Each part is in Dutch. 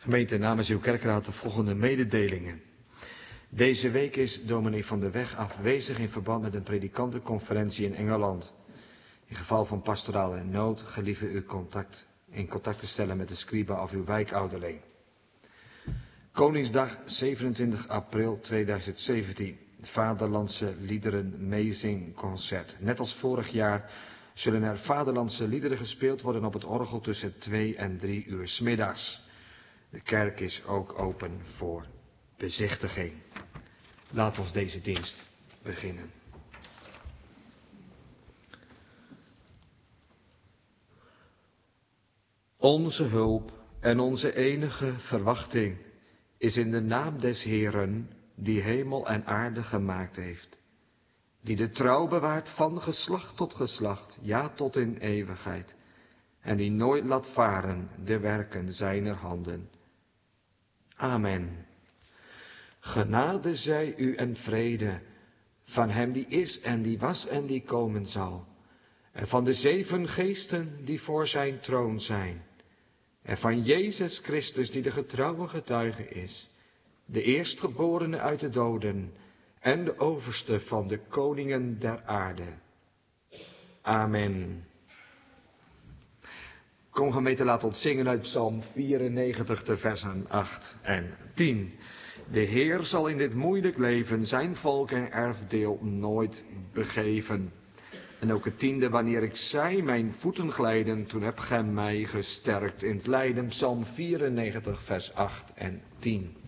Gemeente, namens uw kerkraad de volgende mededelingen. Deze week is dominee Van der Weg afwezig in verband met een predikantenconferentie in Engeland. In geval van pastorale nood gelieve u in contact te stellen met de scriba of uw wijkouderling. Koningsdag 27 april 2017. Vaderlandse liederen meezingconcert. Net als vorig jaar zullen er vaderlandse liederen gespeeld worden op het orgel tussen 2 en 3 uur 's middags. De kerk is ook open voor bezichtiging. Laat ons deze dienst beginnen. Onze hulp en onze enige verwachting is in de naam des Heeren, die hemel en aarde gemaakt heeft, die de trouw bewaart van geslacht tot geslacht, ja tot in eeuwigheid, en die nooit laat varen de werken zijner handen. Amen. Genade zij u en vrede van hem die is en die was en die komen zal, en van de 7 geesten die voor zijn troon zijn, en van Jezus Christus die de getrouwe getuige is, de eerstgeborene uit de doden en de overste van de koningen der aarde. Amen. Kom gemeente, laat ons zingen uit Psalm 94, de versen 8 en 10. De Heer zal in dit moeilijk leven zijn volk en erfdeel nooit begeven. En ook het 10e, wanneer ik zei, mijn voeten glijden, toen hebt gij mij gesterkt in het lijden. Psalm 94, vers 8 en 10.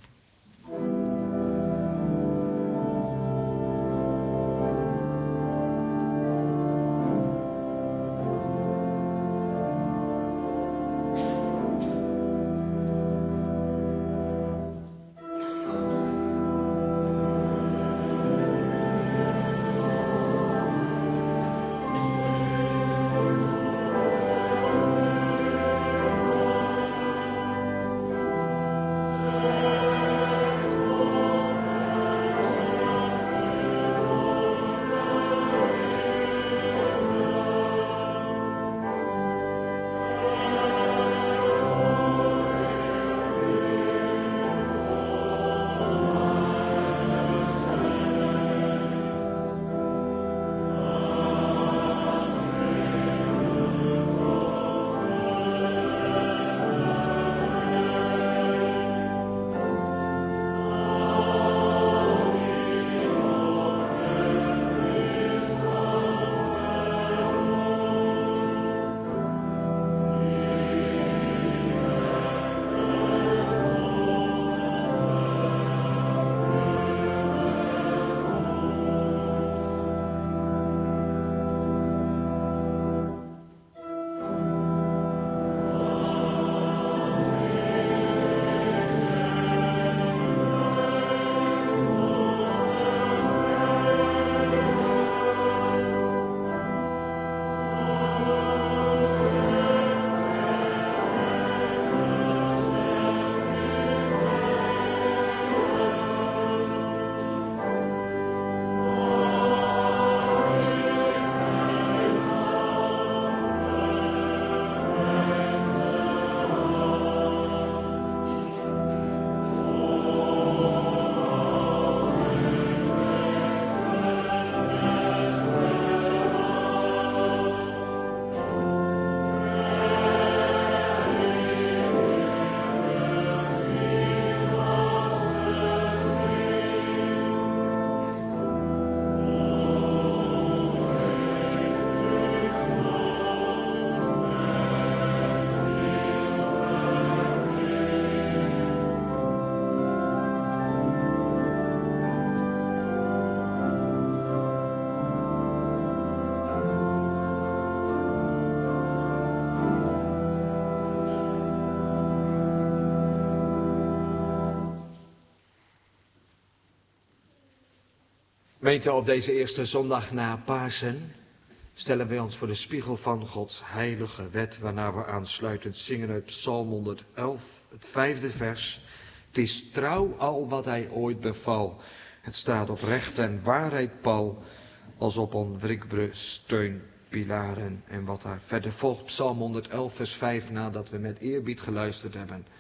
Gemeente, op deze eerste zondag na Pasen stellen wij ons voor de spiegel van Gods heilige wet, waarna we aansluitend zingen uit Psalm 111, het 5e vers. Het is trouw al wat hij ooit beval. Het staat op recht en waarheid pal, als op onwrikbare steunpilaren. En wat daar verder volgt, Psalm 111, vers 5, nadat we met eerbied geluisterd hebben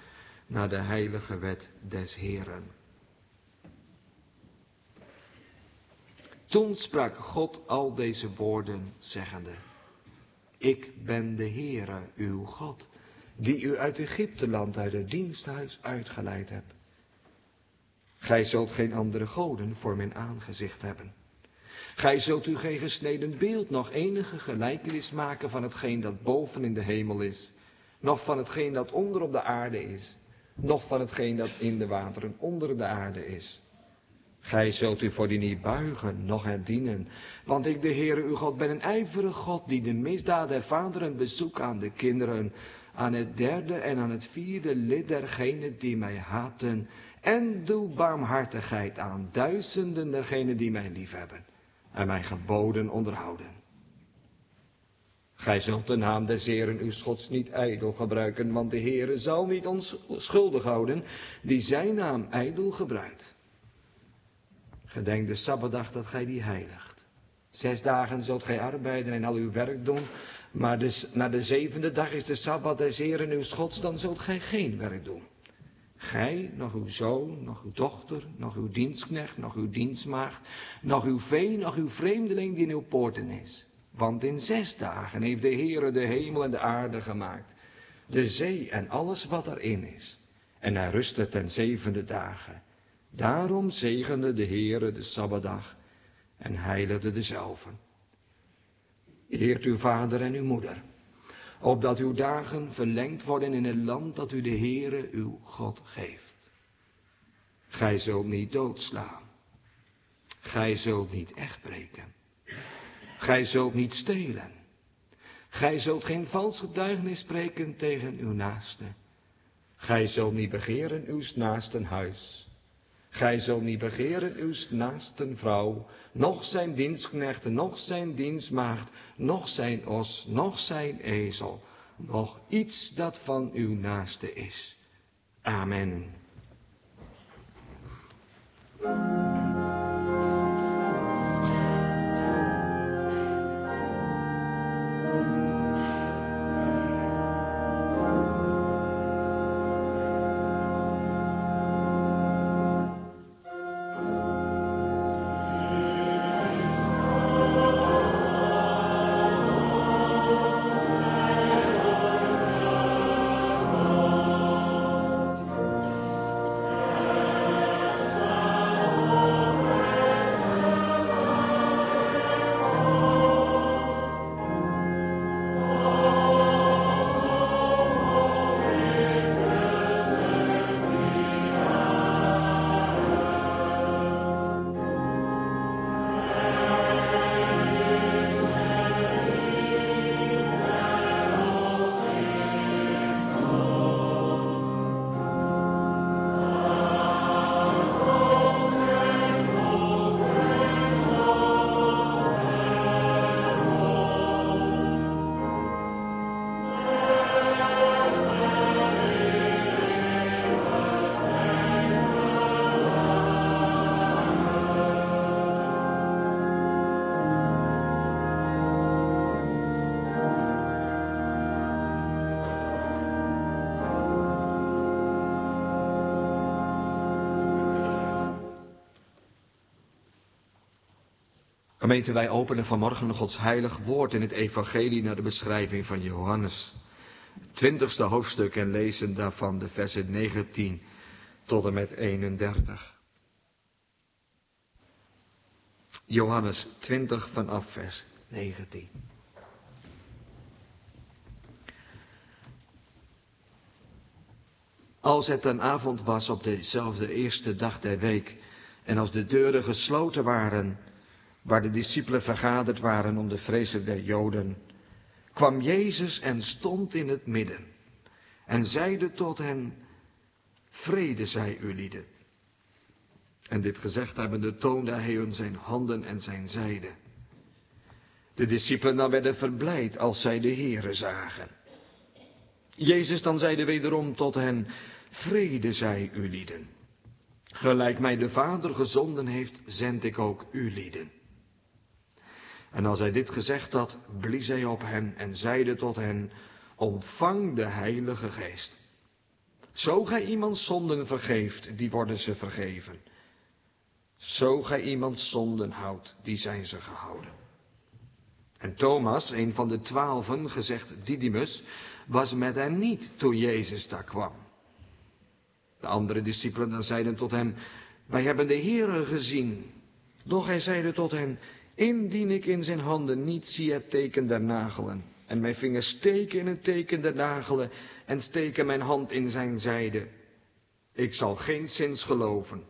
naar de heilige wet des Heeren. Toen sprak God al deze woorden, zeggende: Ik ben de Heere, uw God, die u uit Egypteland, uit het diensthuis uitgeleid heb. Gij zult geen andere goden voor mijn aangezicht hebben. Gij zult u geen gesneden beeld, nog enige gelijkenis maken van hetgeen dat boven in de hemel is, noch van hetgeen dat onder op de aarde is, noch van hetgeen dat in de wateren onder de aarde is. Gij zult u voor die niet buigen, noch het dienen, want ik, de Heere uw God, ben een ijverig God, die de misdaad der vaderen bezoekt aan de kinderen, aan het derde en aan het vierde lid dergenen die mij haten, en doe barmhartigheid aan duizenden dergenen die mij liefhebben en mijn geboden onderhouden. Gij zult de naam des Heeren uw Gods niet ijdel gebruiken, want de Heere zal niet ons schuldig houden, die zijn naam ijdel gebruikt. Gedenk de Sabbatdag dat gij die heiligt. 6 dagen zult gij arbeiden en al uw werk doen, maar na de 7e dag is de Sabbat des Heeren uw Gods, dan zult gij geen werk doen. Gij, nog uw zoon, nog uw dochter, nog uw dienstknecht, nog uw dienstmaagd, nog uw vee, nog uw vreemdeling die in uw poorten is. Want in 6 dagen heeft de Heere de hemel en de aarde gemaakt, de zee en alles wat erin is. En hij rustte ten 7e dagen. Daarom zegende de Heere de Sabbatdag en heiligde dezelve. Eert uw vader en uw moeder, opdat uw dagen verlengd worden in het land dat u de Heere uw God geeft. Gij zult niet doodslaan. Gij zult niet echtbreken. Gij zult niet stelen. Gij zult geen vals getuigenis spreken tegen uw naaste. Gij zult niet begeren uw naasten huis. Gij zult niet begeren uw naasten vrouw, noch zijn dienstknechten, noch zijn dienstmaagd, noch zijn os, noch zijn ezel, noch iets dat van uw naaste is. Amen. Gemeente, wij openen vanmorgen Gods heilig woord in het evangelie naar de beschrijving van Johannes. 20e hoofdstuk en lezen daarvan de versen 19 tot en met 31. Johannes 20 vanaf vers 19. Als het een avond was op dezelfde eerste dag der week en als de deuren gesloten waren, waar de discipelen vergaderd waren om de vrezen der Joden, kwam Jezus en stond in het midden en zeide tot hen: Vrede zij u lieden. En dit gezegd hebbende toonde hij hun zijn handen en zijn zijde. De discipelen dan werden verblijd als zij de Heere zagen. Jezus dan zeide wederom tot hen: Vrede zij u lieden. Gelijk mij de Vader gezonden heeft, zend ik ook u lieden. En als hij dit gezegd had, blies hij op hen en zeide tot hen: Ontvang de Heilige Geest. Zo gij iemand zonden vergeeft, die worden ze vergeven. Zo gij iemand zonden houdt, die zijn ze gehouden. En Thomas, een van de 12, gezegd Didymus, was met hen niet toen Jezus daar kwam. De andere discipelen dan zeiden tot hem, wij hebben de Heere gezien. Doch hij zeide tot hen, indien ik in zijn handen niet zie het teken der nagelen, en mijn vingers steken in het teken der nagelen, en steken mijn hand in zijn zijde, ik zal geenszins geloven.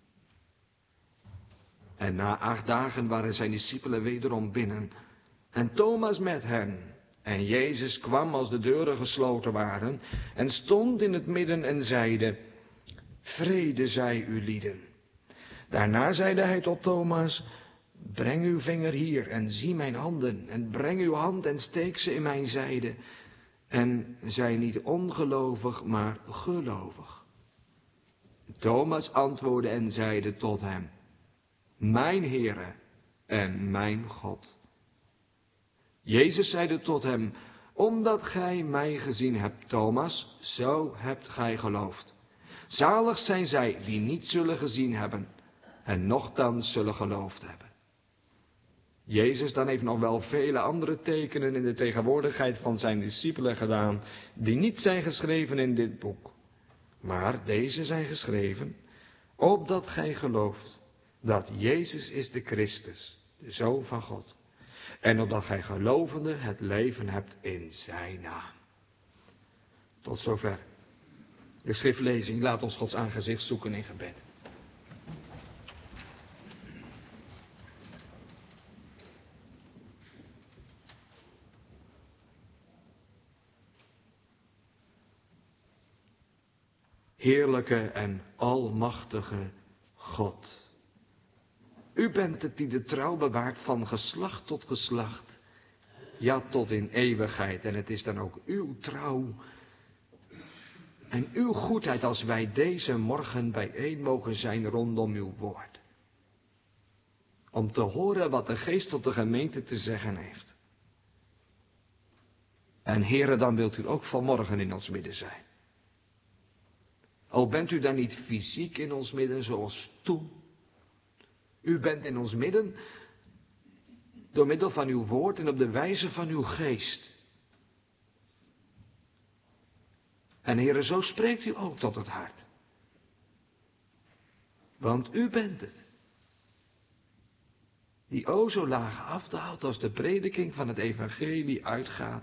En na 8 dagen waren zijn discipelen wederom binnen, en Thomas met hen. En Jezus kwam als de deuren gesloten waren, en stond in het midden en zeide, vrede zij u lieden. Daarna zeide hij tot Thomas, breng uw vinger hier en zie mijn handen, en breng uw hand en steek ze in mijn zijde. En zij niet ongelovig, maar gelovig. Thomas antwoordde en zeide tot hem, mijn Heere en mijn God. Jezus zeide tot hem, omdat gij mij gezien hebt, Thomas, zo hebt gij geloofd. Zalig zijn zij die niet zullen gezien hebben en nochtans zullen geloofd hebben. Jezus dan heeft nog wel vele andere tekenen in de tegenwoordigheid van zijn discipelen gedaan, die niet zijn geschreven in dit boek. Maar deze zijn geschreven, opdat gij gelooft dat Jezus is de Christus, de Zoon van God. En opdat gij gelovende het leven hebt in zijn naam. Tot zover. De schriftlezing, laat ons Gods aangezicht zoeken in gebed. Heerlijke en almachtige God. U bent het die de trouw bewaart van geslacht tot geslacht. Ja, tot in eeuwigheid. En het is dan ook uw trouw en uw goedheid als wij deze morgen bijeen mogen zijn rondom uw woord. Om te horen wat de Geest tot de gemeente te zeggen heeft. En Heere, dan wilt u ook vanmorgen in ons midden zijn. Al bent u dan niet fysiek in ons midden zoals toen. U bent in ons midden door middel van uw woord en op de wijze van uw geest. En Heere, zo spreekt u ook tot het hart. Want u bent het, die o zo laag afdaalt als de prediking van het evangelie uitgaat.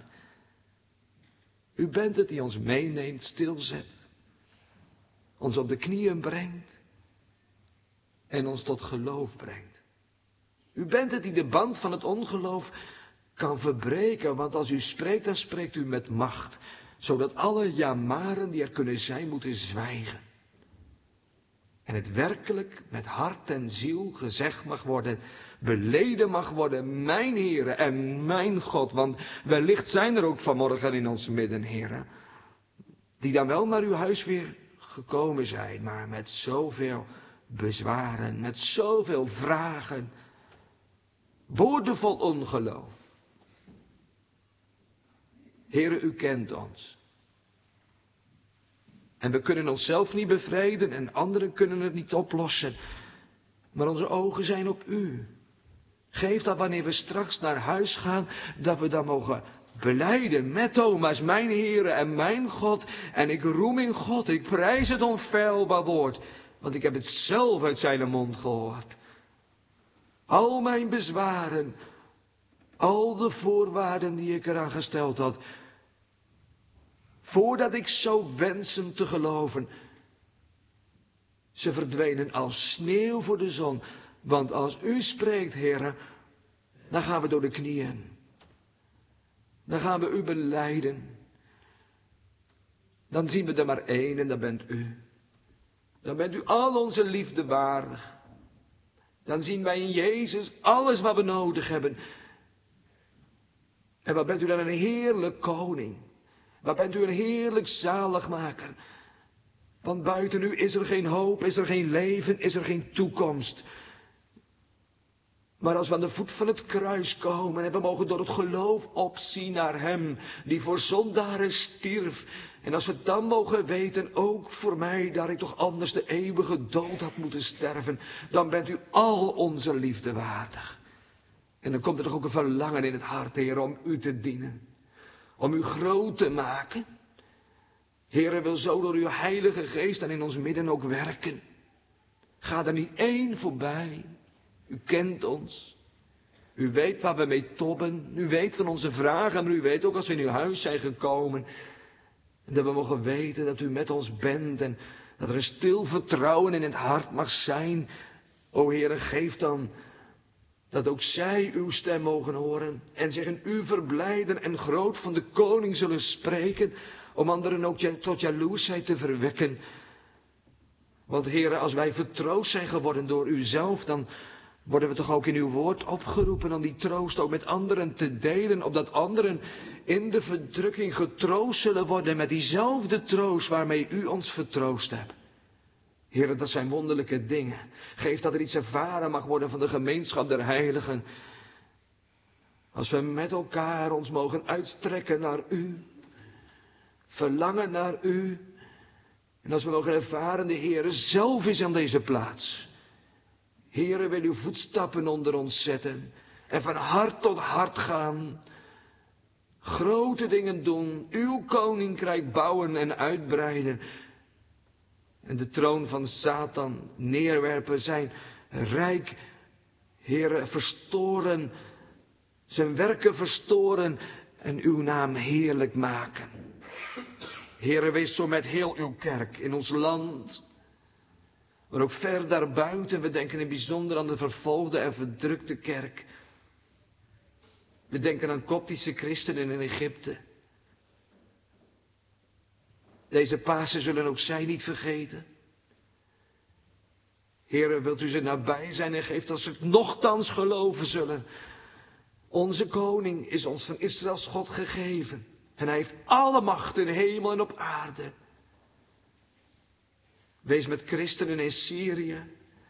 U bent het die ons meeneemt, stilzet, ons op de knieën brengt en ons tot geloof brengt. U bent het die de band van het ongeloof kan verbreken, want als u spreekt, dan spreekt u met macht, zodat alle jamaren die er kunnen zijn, moeten zwijgen. En het werkelijk met hart en ziel gezegd mag worden, beleden mag worden, mijn Heere en mijn God. Want wellicht zijn er ook vanmorgen in ons midden, Heere, die dan wel naar uw huis weer gekomen zijn, maar met zoveel bezwaren, met zoveel vragen, woorden vol ongeloof. Heere, u kent ons. En we kunnen onszelf niet bevrijden en anderen kunnen het niet oplossen. Maar onze ogen zijn op u. Geef dat wanneer we straks naar huis gaan, dat we dan mogen belijden met Thomas, mijn Heere en mijn God. En ik roem in God, ik prijs het onfeilbaar woord, want ik heb het zelf uit zijn mond gehoord. Al mijn bezwaren, al de voorwaarden die ik eraan gesteld had, voordat ik zou wensen te geloven, ze verdwenen als sneeuw voor de zon. Want als u spreekt, Heere, dan gaan we door de knieën. Dan gaan we u belijden. Dan zien we er maar één en dat bent u. Dan bent u al onze liefde waardig. Dan zien wij in Jezus alles wat we nodig hebben. En wat bent u dan een heerlijk koning. Wat bent u een heerlijk zaligmaker. Want buiten u is er geen hoop, is er geen leven, is er geen toekomst. Maar als we aan de voet van het kruis komen en we mogen door het geloof opzien naar hem die voor zondaren stierf. En als we dan mogen weten, ook voor mij, dat ik toch anders de eeuwige dood had moeten sterven. Dan bent u al onze liefde waardig. En dan komt er toch ook een verlangen in het hart, Heer, om u te dienen. Om u groot te maken. Heer, wil zo door uw heilige geest en in ons midden ook werken. Ga er niet één voorbij. U kent ons. U weet waar we mee tobben. U weet van onze vragen, maar u weet ook als we in uw huis zijn gekomen. En dat we mogen weten dat u met ons bent en dat er een stil vertrouwen in het hart mag zijn. O Heere, geef dan dat ook zij uw stem mogen horen en zich in u verblijden en groot van de koning zullen spreken, om anderen ook tot jaloersheid te verwekken. Want Heere, als wij vertroost zijn geworden door uzelf, dan worden we toch ook in uw woord opgeroepen om die troost ook met anderen te delen, opdat anderen in de verdrukking getroost zullen worden met diezelfde troost waarmee u ons vertroost hebt. Heere, dat zijn wonderlijke dingen. Geef dat er iets ervaren mag worden van de gemeenschap der heiligen. Als we met elkaar ons mogen uitstrekken naar u, verlangen naar u. En als we mogen ervaren, de Heere zelf is aan deze plaats. Heere, wil uw voetstappen onder ons zetten en van hart tot hart gaan. Grote dingen doen, uw koninkrijk bouwen en uitbreiden. En de troon van Satan neerwerpen, zijn rijk, Heere, verstoren, zijn werken verstoren en uw naam heerlijk maken. Heere, wees zo met heel uw kerk in ons land, maar ook ver daarbuiten. We denken in bijzonder aan de vervolgde en verdrukte kerk. We denken aan koptische christenen in Egypte. Deze Pasen zullen ook zij niet vergeten. Heere, wilt u ze nabij zijn en geeft dat ze het nochtans geloven zullen. Onze koning is ons van Israëls God gegeven. En hij heeft alle macht in hemel en op aarde. Wees met christenen in Syrië,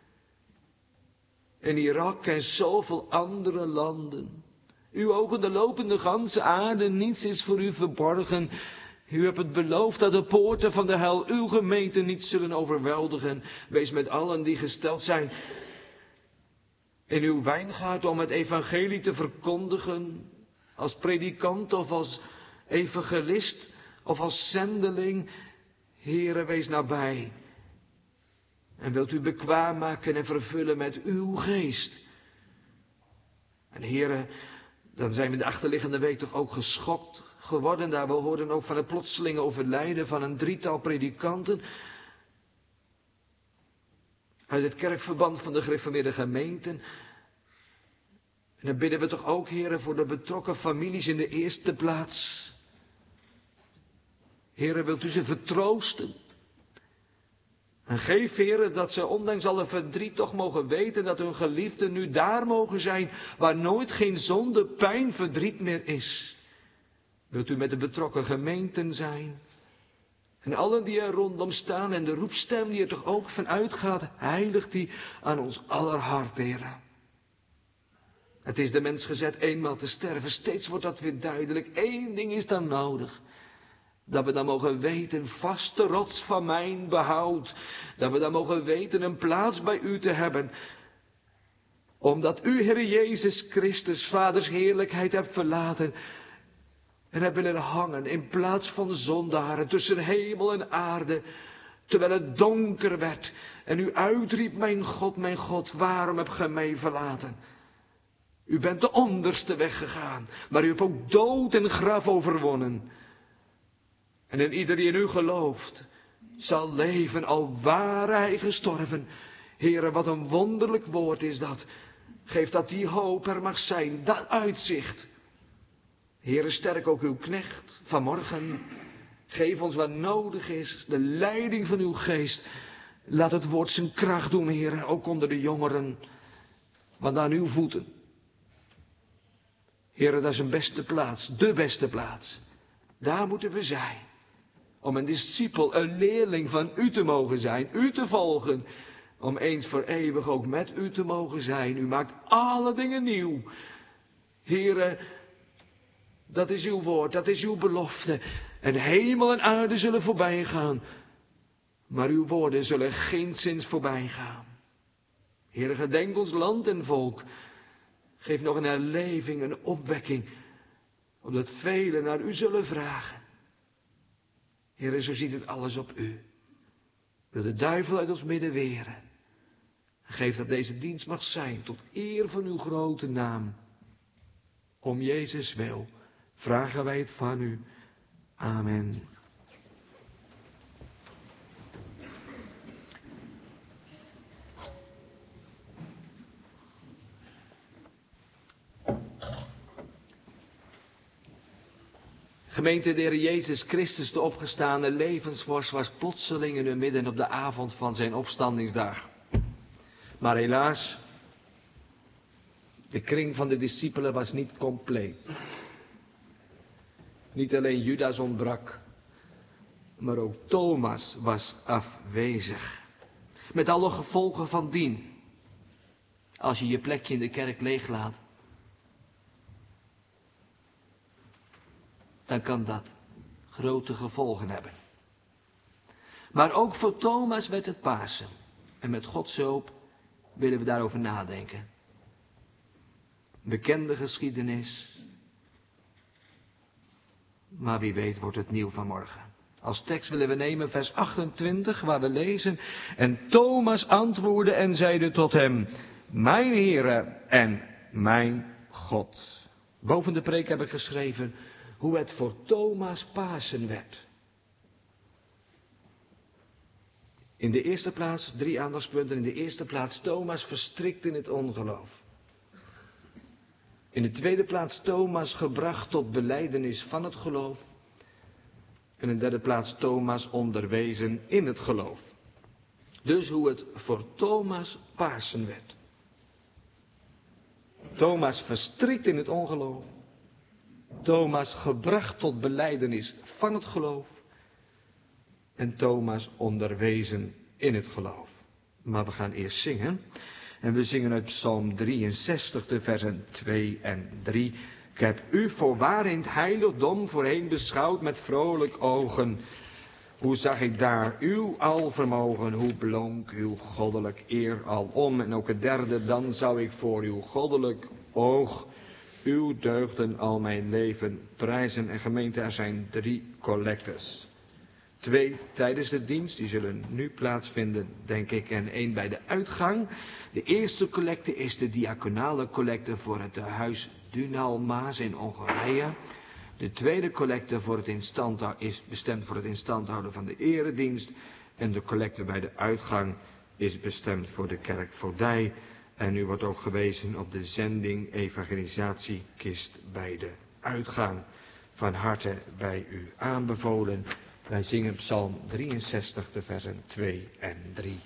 in Irak en zoveel andere landen. Uw ogen de lopende ganse aarde, niets is voor u verborgen. U hebt het beloofd dat de poorten van de hel uw gemeente niet zullen overweldigen. Wees met allen die gesteld zijn in uw wijngaard om het evangelie te verkondigen. Als predikant of als evangelist of als zendeling. Heere, wees nabij. En wilt u bekwaam maken en vervullen met uw geest. En Heere, dan zijn we de achterliggende week toch ook geschokt geworden. Daar we hoorden ook van het plotselinge overlijden van een 3-tal predikanten. Uit het kerkverband van de gereformeerde gemeenten. En dan bidden we toch ook, Heere, voor de betrokken families in de eerste plaats. Heere, wilt u ze vertroosten? En geef, Heere, dat ze ondanks alle verdriet toch mogen weten dat hun geliefden nu daar mogen zijn waar nooit geen zonde, pijn, verdriet meer is. Wilt u met de betrokken gemeenten zijn? En allen die er rondom staan en de roepstem die er toch ook van uitgaat, heiligt die aan ons aller hart, Heere. Het is de mens gezet eenmaal te sterven, steeds wordt dat weer duidelijk. Eén ding is dan nodig. Dat we dan mogen weten, vaste rots van mijn behoud. Dat we dan mogen weten een plaats bij u te hebben. Omdat u, Heer Jezus Christus, Vaders heerlijkheid hebt verlaten. En hebt willen hangen in plaats van zondaren tussen hemel en aarde. Terwijl het donker werd. En u uitriep, mijn God, waarom heb ge mij verlaten? U bent de onderste weg gegaan. Maar u hebt ook dood en graf overwonnen. En in ieder die in u gelooft, zal leven, al ware hij gestorven. Heere, wat een wonderlijk woord is dat. Geef dat die hoop er mag zijn, dat uitzicht. Heere, sterk ook uw knecht vanmorgen. Geef ons wat nodig is, de leiding van uw geest. Laat het woord zijn kracht doen, Heere, ook onder de jongeren. Want aan uw voeten. Heere, dat is een beste plaats, de beste plaats. Daar moeten we zijn. Om een discipel, een leerling van u te mogen zijn, u te volgen. om eens voor eeuwig ook met u te mogen zijn. U maakt alle dingen nieuw. Heere, dat is uw woord, dat is uw belofte. En hemel en aarde zullen voorbij gaan, maar uw woorden zullen geenszins voorbij gaan. Heere, gedenk ons land en volk. Geef nog een herleving, een opwekking, opdat velen naar u zullen vragen. Heere, zo ziet het alles op u. Wil de duivel uit ons midden weren. Geef dat deze dienst mag zijn tot eer van uw grote naam. Om Jezus wil vragen wij het van u. Amen. Gemeente, de Heer Jezus Christus, de opgestane levensvorst, was plotseling in hun midden op de avond van zijn opstandingsdag. Maar helaas, de kring van de discipelen was niet compleet. Niet alleen Judas ontbrak, maar ook Thomas was afwezig. Met alle gevolgen van dien. Als je je plekje in de kerk leeglaat, dan kan dat grote gevolgen hebben. Maar ook voor Thomas werd het Pasen. En met Gods hulp willen we daarover nadenken. Bekende geschiedenis. Maar wie weet wordt het nieuw vanmorgen. Als tekst willen we nemen vers 28 waar we lezen. En Thomas antwoordde en zeide tot hem: Mijn Heere en mijn God. Boven de preek heb ik geschreven hoe het voor Thomas Pasen werd. In de eerste plaats, 3 aandachtspunten. In de eerste plaats, Thomas verstrikt in het ongeloof. In de tweede plaats, Thomas gebracht tot belijdenis van het geloof. En in de derde plaats, Thomas onderwezen in het geloof. Dus hoe het voor Thomas Pasen werd. Thomas verstrikt in het ongeloof. Thomas gebracht tot belijdenis van het geloof. En Thomas onderwezen in het geloof. Maar we gaan eerst zingen. En we zingen uit Psalm 63, de versen 2 en 3. Ik heb u voorwaar in het heiligdom voorheen beschouwd met vrolijk ogen. Hoe zag ik daar uw alvermogen, hoe blonk uw goddelijk eer alom. En ook het derde, dan zou ik voor uw goddelijk oog uw deugden al mijn leven prijzen. En gemeente, er zijn 3 collectes. 2 tijdens de dienst, die zullen nu plaatsvinden, denk ik, en 1 bij de uitgang. De eerste collecte is de diaconale collecte voor het huis Dunalmaas in Hongarije. De tweede collecte is bestemd voor het instandhouden van de eredienst. En de collecte bij de uitgang is bestemd voor de kerk Voordij. En u wordt ook gewezen op de zending evangelisatiekist bij de uitgang. Van harte bij u aanbevolen. Wij zingen Psalm 63, de versen 2 en 3.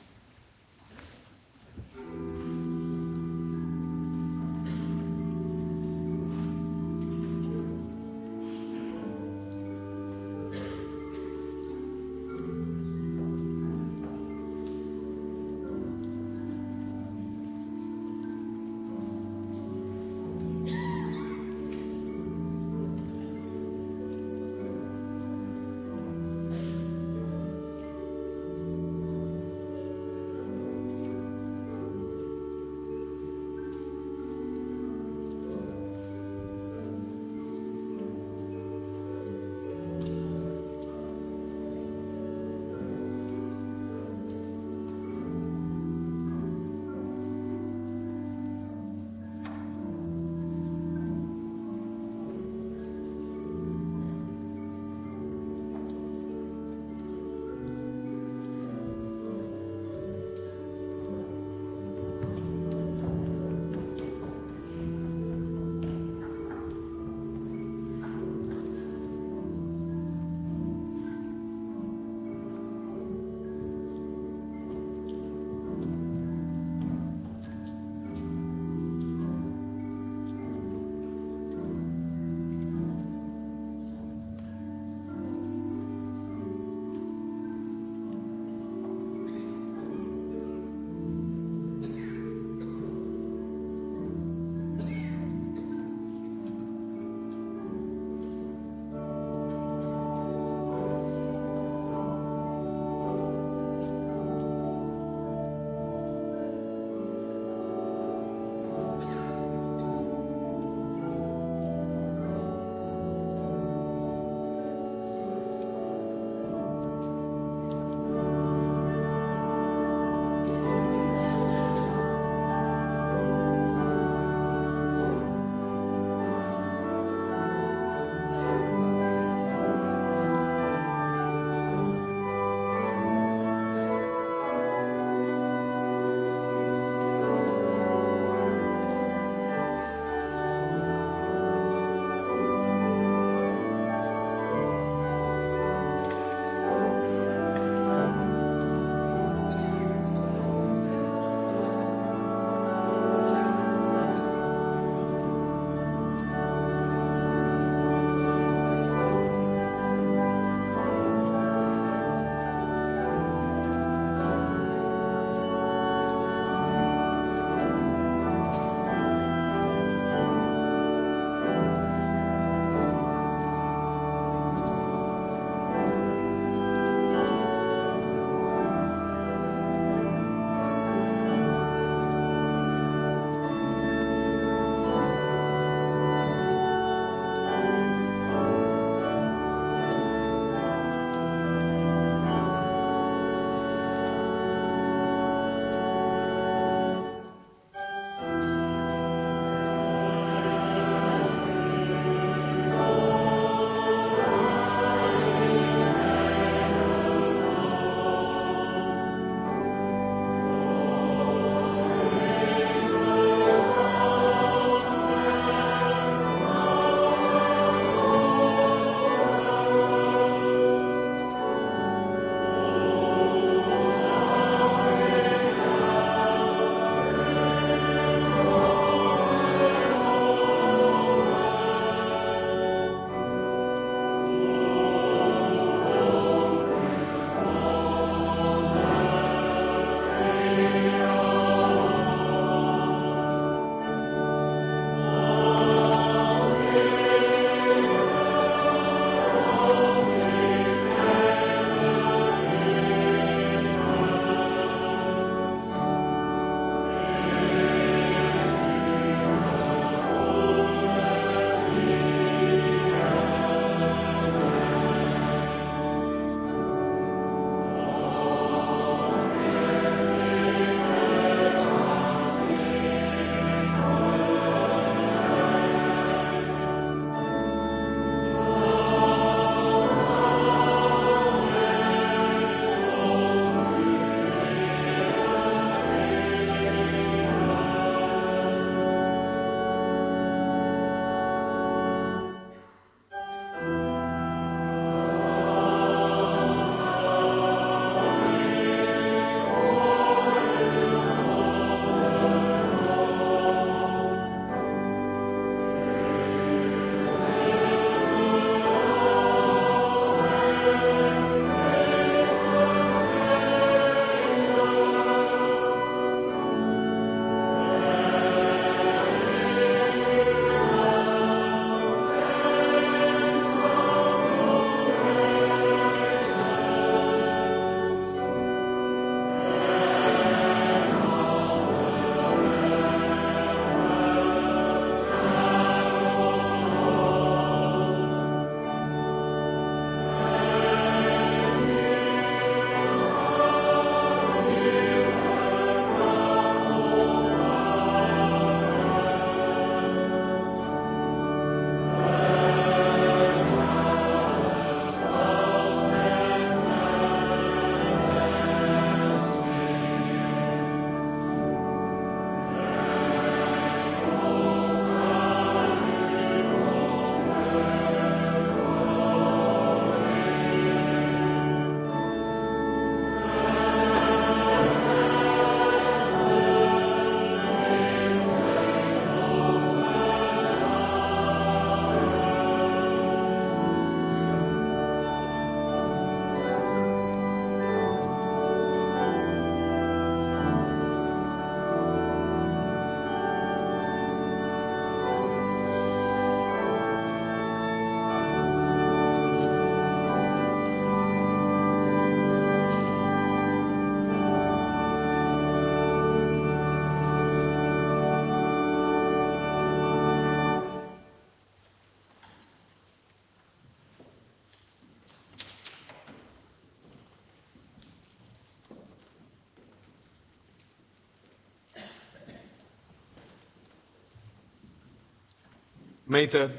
Gemeente,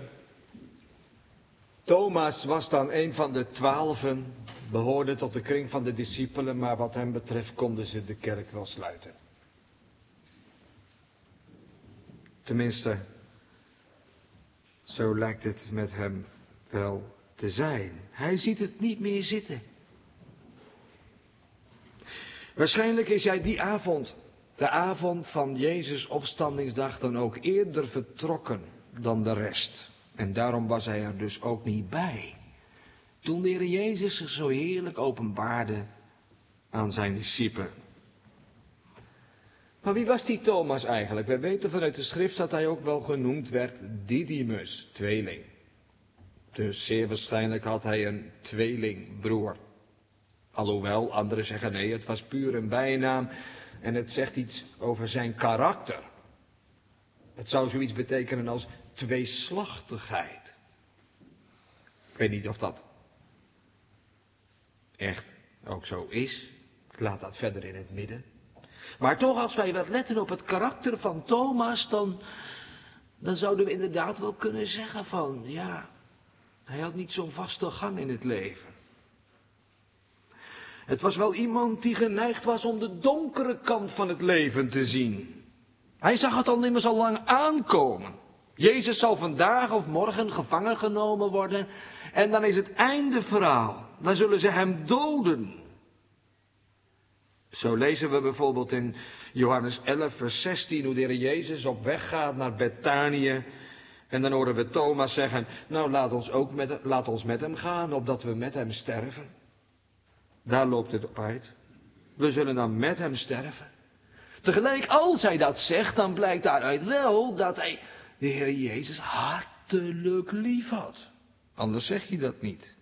Thomas was dan een van de 12, behoorde tot de kring van de discipelen, maar wat hem betreft konden ze de kerk wel sluiten. Tenminste, zo lijkt het met hem wel te zijn. Hij ziet het niet meer zitten. Waarschijnlijk is hij die avond, de avond van Jezus' opstandingsdag, dan ook eerder vertrokken dan de rest. En daarom was hij er dus ook niet bij. Toen de Heer Jezus zich zo heerlijk openbaarde aan zijn discipelen. Maar wie was die Thomas eigenlijk? We weten vanuit de schrift dat hij ook wel genoemd werd Didymus, tweeling. Dus zeer waarschijnlijk had hij een tweelingbroer. Alhoewel, anderen zeggen nee, het was puur een bijnaam en het zegt iets over zijn karakter. Het zou zoiets betekenen als tweeslachtigheid. Ik weet niet of dat echt ook zo is. Ik laat dat verder in het midden. Maar toch, als wij wat letten op het karakter van Thomas, dan zouden we inderdaad wel kunnen zeggen van, ja, hij had niet zo'n vaste gang in het leven. Het was wel iemand die geneigd was om de donkere kant van het leven te zien. Hij zag het al immers al lang aankomen. Jezus zal vandaag of morgen gevangen genomen worden en dan is het einde verhaal. Dan zullen ze hem doden. Zo lezen we bijvoorbeeld in Johannes 11 vers 16 hoe de Heer Jezus op weg gaat naar Betanië. En dan horen we Thomas zeggen, nou laat ons met hem gaan, opdat we met hem sterven. Daar loopt het op uit. We zullen dan met hem sterven. Tegelijk, als hij dat zegt, dan blijkt daaruit wel dat hij de Heer Jezus hartelijk lief had. Anders zeg je dat niet.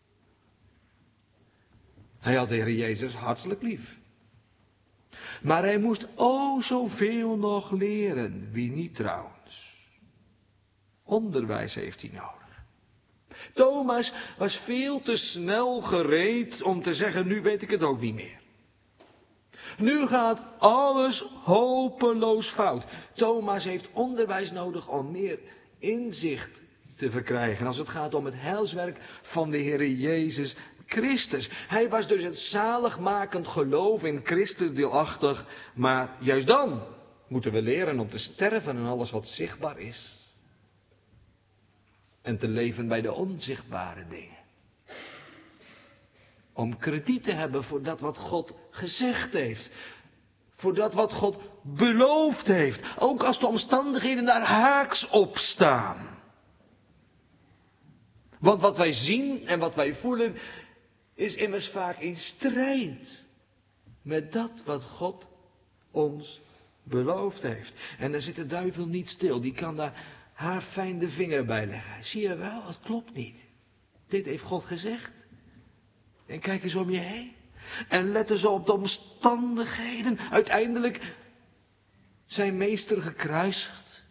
Hij had de Heer Jezus hartelijk lief. Maar hij moest zoveel nog leren. Wie niet trouwens. Onderwijs heeft hij nodig. Thomas was veel te snel gereed om te zeggen, nu weet ik het ook niet meer. Nu gaat alles hopeloos fout. Thomas heeft onderwijs nodig om meer inzicht te verkrijgen als het gaat om het heilswerk van de Heer Jezus Christus. Hij was dus het zaligmakend geloof in Christus deelachtig, maar juist dan moeten we leren om te sterven aan alles wat zichtbaar is. En te leven bij de onzichtbare dingen. Om krediet te hebben voor dat wat God gezegd heeft. Voor dat wat God beloofd heeft. Ook als de omstandigheden daar haaks op staan. Want wat wij zien en wat wij voelen is immers vaak in strijd met dat wat God ons beloofd heeft. En daar zit de duivel niet stil. Die kan daar haarfijn de vinger bij leggen. Zie je wel, het klopt niet. Dit heeft God gezegd. En kijk eens om je heen. En let eens op de omstandigheden. Uiteindelijk zijn meester gekruisigd.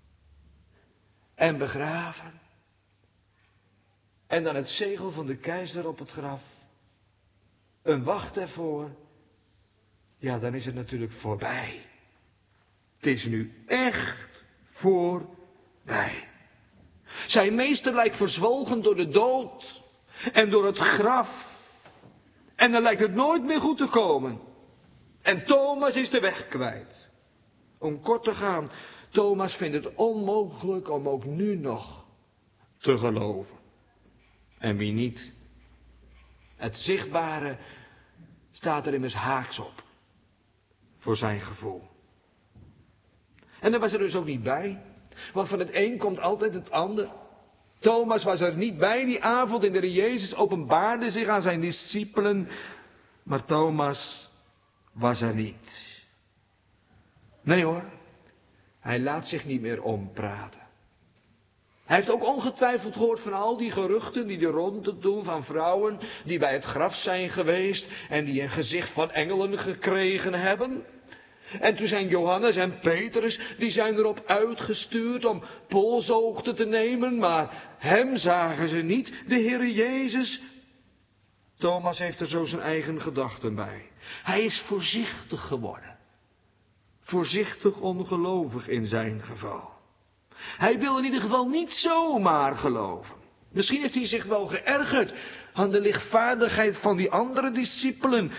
En begraven. En dan het zegel van de keizer op het graf. Een wacht ervoor. Ja, dan is het natuurlijk voorbij. Het is nu echt voorbij. Zijn meester lijkt verzwolgen door de dood. En door het graf. En dan lijkt het nooit meer goed te komen. En Thomas is de weg kwijt. Om kort te gaan, Thomas vindt het onmogelijk om ook nu nog te geloven. En wie niet? Het zichtbare staat er immers haaks op. Voor zijn gevoel. En daar was er dus ook niet bij. Want van het een komt altijd het ander. Thomas was er niet bij die avond en de Heer Jezus openbaarde zich aan zijn discipelen. Maar Thomas was er niet. Nee hoor, hij laat zich niet meer ompraten. Hij heeft ook ongetwijfeld gehoord van al die geruchten die de ronde doen van vrouwen die bij het graf zijn geweest en die een gezicht van engelen gekregen hebben. En toen zijn Johannes en Petrus, die zijn erop uitgestuurd om polshoogte te nemen, maar hem zagen ze niet, de Heer Jezus. Thomas heeft er zo zijn eigen gedachten bij. Hij is voorzichtig geworden. Voorzichtig ongelovig in zijn geval. Hij wil in ieder geval niet zomaar geloven. Misschien heeft hij zich wel geërgerd aan de lichtvaardigheid van die andere discipelen.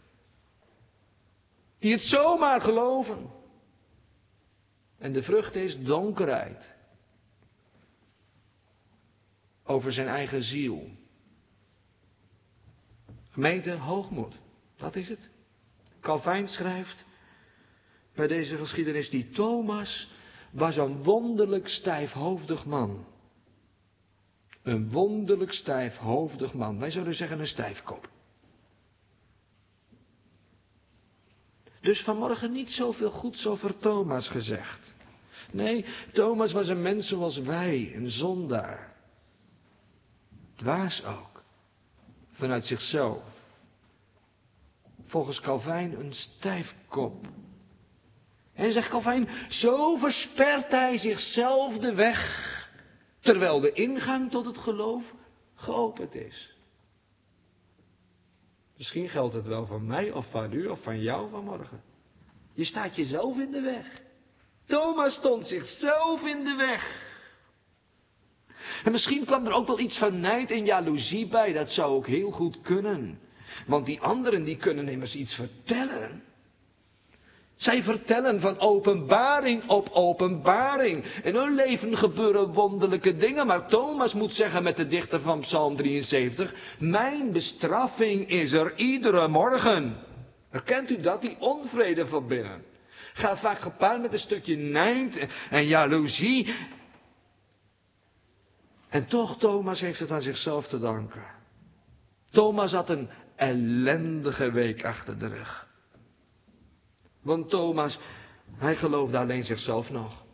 Die het zomaar geloven. En de vrucht is donkerheid. Over zijn eigen ziel. Gemeente, hoogmoed. Dat is het. Calvijn schrijft bij deze geschiedenis, die Thomas was een wonderlijk stijfhoofdig man. Een wonderlijk stijfhoofdig man. Wij zouden zeggen een stijfkop. Dus vanmorgen niet zoveel goeds over Thomas gezegd. Nee, Thomas was een mens zoals wij, een zondaar. Dwaas ook. Vanuit zichzelf. Volgens Calvijn een stijfkop. En zegt Calvijn, zo verspert hij zichzelf de weg, terwijl de ingang tot het geloof geopend is. Misschien geldt het wel van mij of van u of van jou vanmorgen. Je staat jezelf in de weg. Thomas stond zichzelf in de weg. En misschien kwam er ook wel iets van nijd en jaloezie bij, dat zou ook heel goed kunnen. Want die anderen die kunnen immers iets vertellen. Zij vertellen van openbaring op openbaring. In hun leven gebeuren wonderlijke dingen. Maar Thomas moet zeggen met de dichter van Psalm 73. Mijn bestraffing is er iedere morgen. Herkent u dat? Die onvrede van binnen. Gaat vaak gepaard met een stukje nijd en jaloezie. En toch, Thomas heeft het aan zichzelf te danken. Thomas had een ellendige week achter de rug. Want Thomas, hij geloofde alleen zichzelf nog.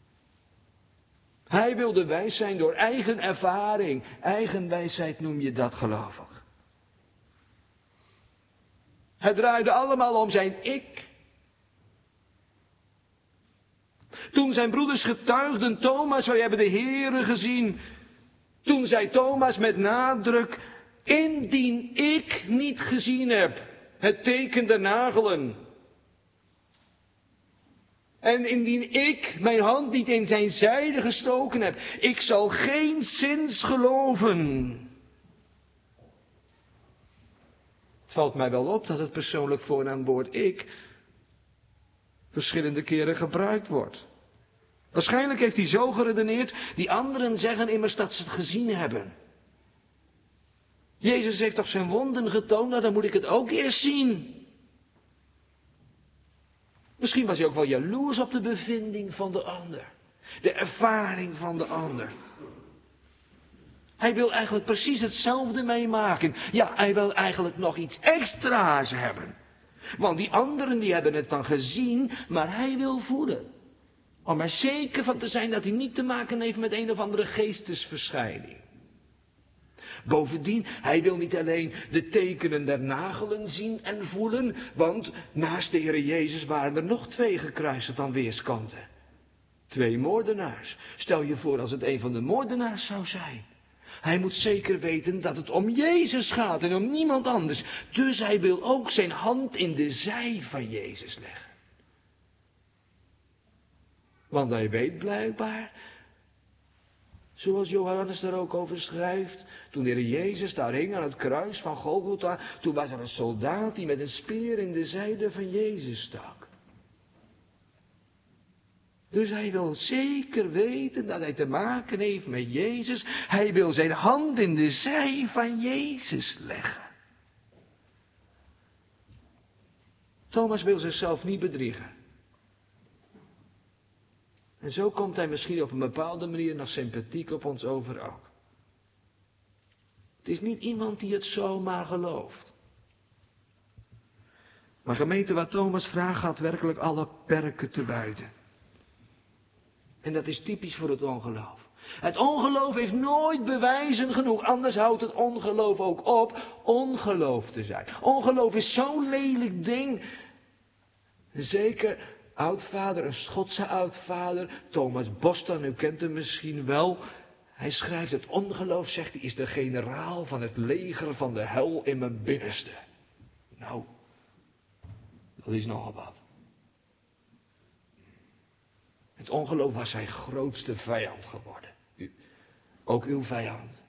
Hij wilde wijs zijn door eigen ervaring. Eigen wijsheid noem je dat, geloof ik. Het draaide allemaal om zijn ik. Toen zijn broeders getuigden, Thomas, wij hebben de Heere gezien. Toen zei Thomas met nadruk, indien ik niet gezien heb het teken der nagelen. En indien ik mijn hand niet in zijn zijde gestoken heb, ik zal geen zins geloven. Het valt mij wel op dat het persoonlijk voornaamwoord ik verschillende keren gebruikt wordt. Waarschijnlijk heeft hij zo geredeneerd, die anderen zeggen immers dat ze het gezien hebben. Jezus heeft toch zijn wonden getoond, nou dan moet ik het ook eerst zien. Misschien was hij ook wel jaloers op de bevinding van de ander. De ervaring van de ander. Hij wil eigenlijk precies hetzelfde meemaken. Ja, hij wil eigenlijk nog iets extra's hebben. Want die anderen die hebben het dan gezien, maar hij wil voelen. Om er zeker van te zijn dat hij niet te maken heeft met een of andere geestesverschijning. Bovendien, hij wil niet alleen de tekenen der nagelen zien en voelen, want naast de Heer Jezus waren er nog 2 gekruisigd aan weerskanten. 2 moordenaars. Stel je voor als het een van de moordenaars zou zijn. Hij moet zeker weten dat het om Jezus gaat en om niemand anders. Dus hij wil ook zijn hand in de zij van Jezus leggen. Want hij weet blijkbaar, zoals Johannes daar ook over schrijft, toen de Heer Jezus daar hing aan het kruis van Golgotha, toen was er een soldaat die met een speer in de zijde van Jezus stak. Dus hij wil zeker weten dat hij te maken heeft met Jezus. Hij wil zijn hand in de zij van Jezus leggen. Thomas wil zichzelf niet bedriegen. En zo komt hij misschien op een bepaalde manier nog sympathiek op ons over ook. Het is niet iemand die het zomaar gelooft. Maar gemeente, wat Thomas vraagt gaat werkelijk alle perken te buiten. En dat is typisch voor het ongeloof. Het ongeloof heeft nooit bewijzen genoeg, anders houdt het ongeloof ook op ongeloof te zijn. Ongeloof is zo'n lelijk ding. Zeker oudvader, een Schotse oudvader, Thomas Boston, u kent hem misschien wel. Hij schrijft, het ongeloof, zegt hij, is de generaal van het leger van de hel in mijn binnenste. Nou, dat is nogal wat. Het ongeloof was zijn grootste vijand geworden. Ook uw vijand.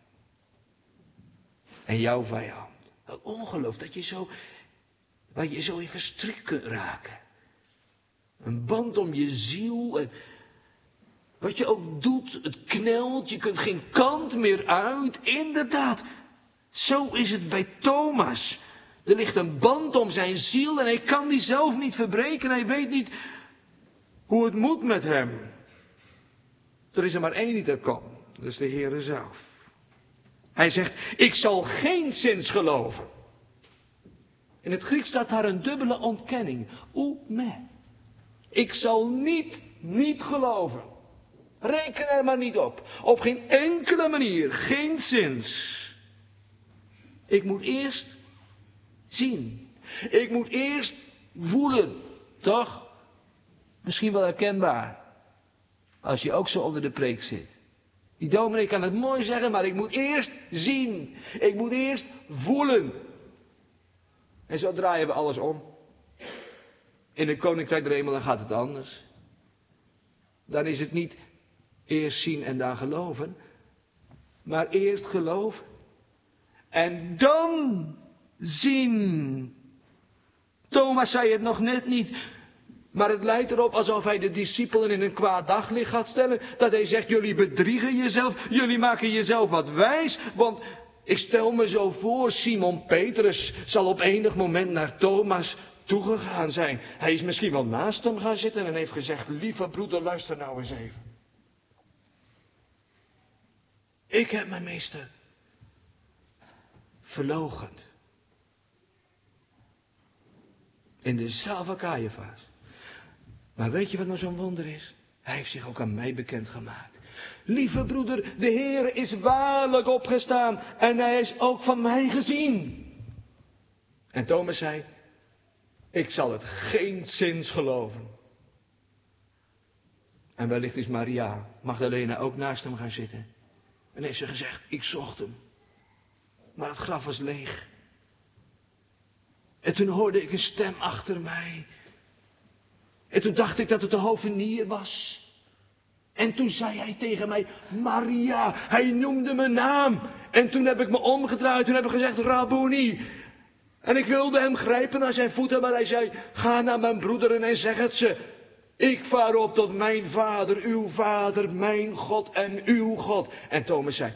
En jouw vijand. Het ongeloof waar je zo in verstrikt kunt raken. Een band om je ziel. En wat je ook doet, het knelt. Je kunt geen kant meer uit. Inderdaad. Zo is het bij Thomas. Er ligt een band om zijn ziel en hij kan die zelf niet verbreken. Hij weet niet hoe het moet met hem. Er is er maar één die er kan. Dat is de Heere zelf. Hij zegt, ik zal geenszins geloven. In het Grieks staat daar een dubbele ontkenning. Me. Ik zal niet geloven. Reken er maar niet op. Op geen enkele manier. Geenszins. Ik moet eerst zien. Ik moet eerst voelen. Toch? Misschien wel herkenbaar. Als je ook zo onder de preek zit. Die dominee kan het mooi zeggen, maar ik moet eerst zien. Ik moet eerst voelen. En zo draaien we alles om. In het Koninkrijk der Hemel gaat het anders. Dan is het niet eerst zien en dan geloven. Maar eerst geloven. En dan zien. Thomas zei het nog net niet. Maar het lijkt erop alsof hij de discipelen in een kwaad daglicht gaat stellen. Dat hij zegt, jullie bedriegen jezelf. Jullie maken jezelf wat wijs. Want ik stel me zo voor, Simon Petrus zal op enig moment naar Thomas toegegaan zijn. Hij is misschien wel naast hem gaan zitten en heeft gezegd, lieve broeder, luister nou eens even. Ik heb mijn meester verloochend. In de zaal van Caiaphas. Maar weet je wat nou zo'n wonder is? Hij heeft zich ook aan mij bekendgemaakt. Lieve broeder, de Heer is waarlijk opgestaan en hij is ook van mij gezien. En Thomas zei, ik zal het geenszins geloven. En wellicht is Maria Magdalena ook naast hem gaan zitten. En heeft ze gezegd, ik zocht hem. Maar het graf was leeg. En toen hoorde ik een stem achter mij. En toen dacht ik dat het de hovenier was. En toen zei hij tegen mij, Maria, hij noemde mijn naam. En toen heb ik me omgedraaid, toen heb ik gezegd, Rabboni. En ik wilde hem grijpen aan zijn voeten, maar hij zei, ga naar mijn broederen en zeg het ze. Ik vaar op tot mijn vader, mijn God en uw God. En Thomas zei,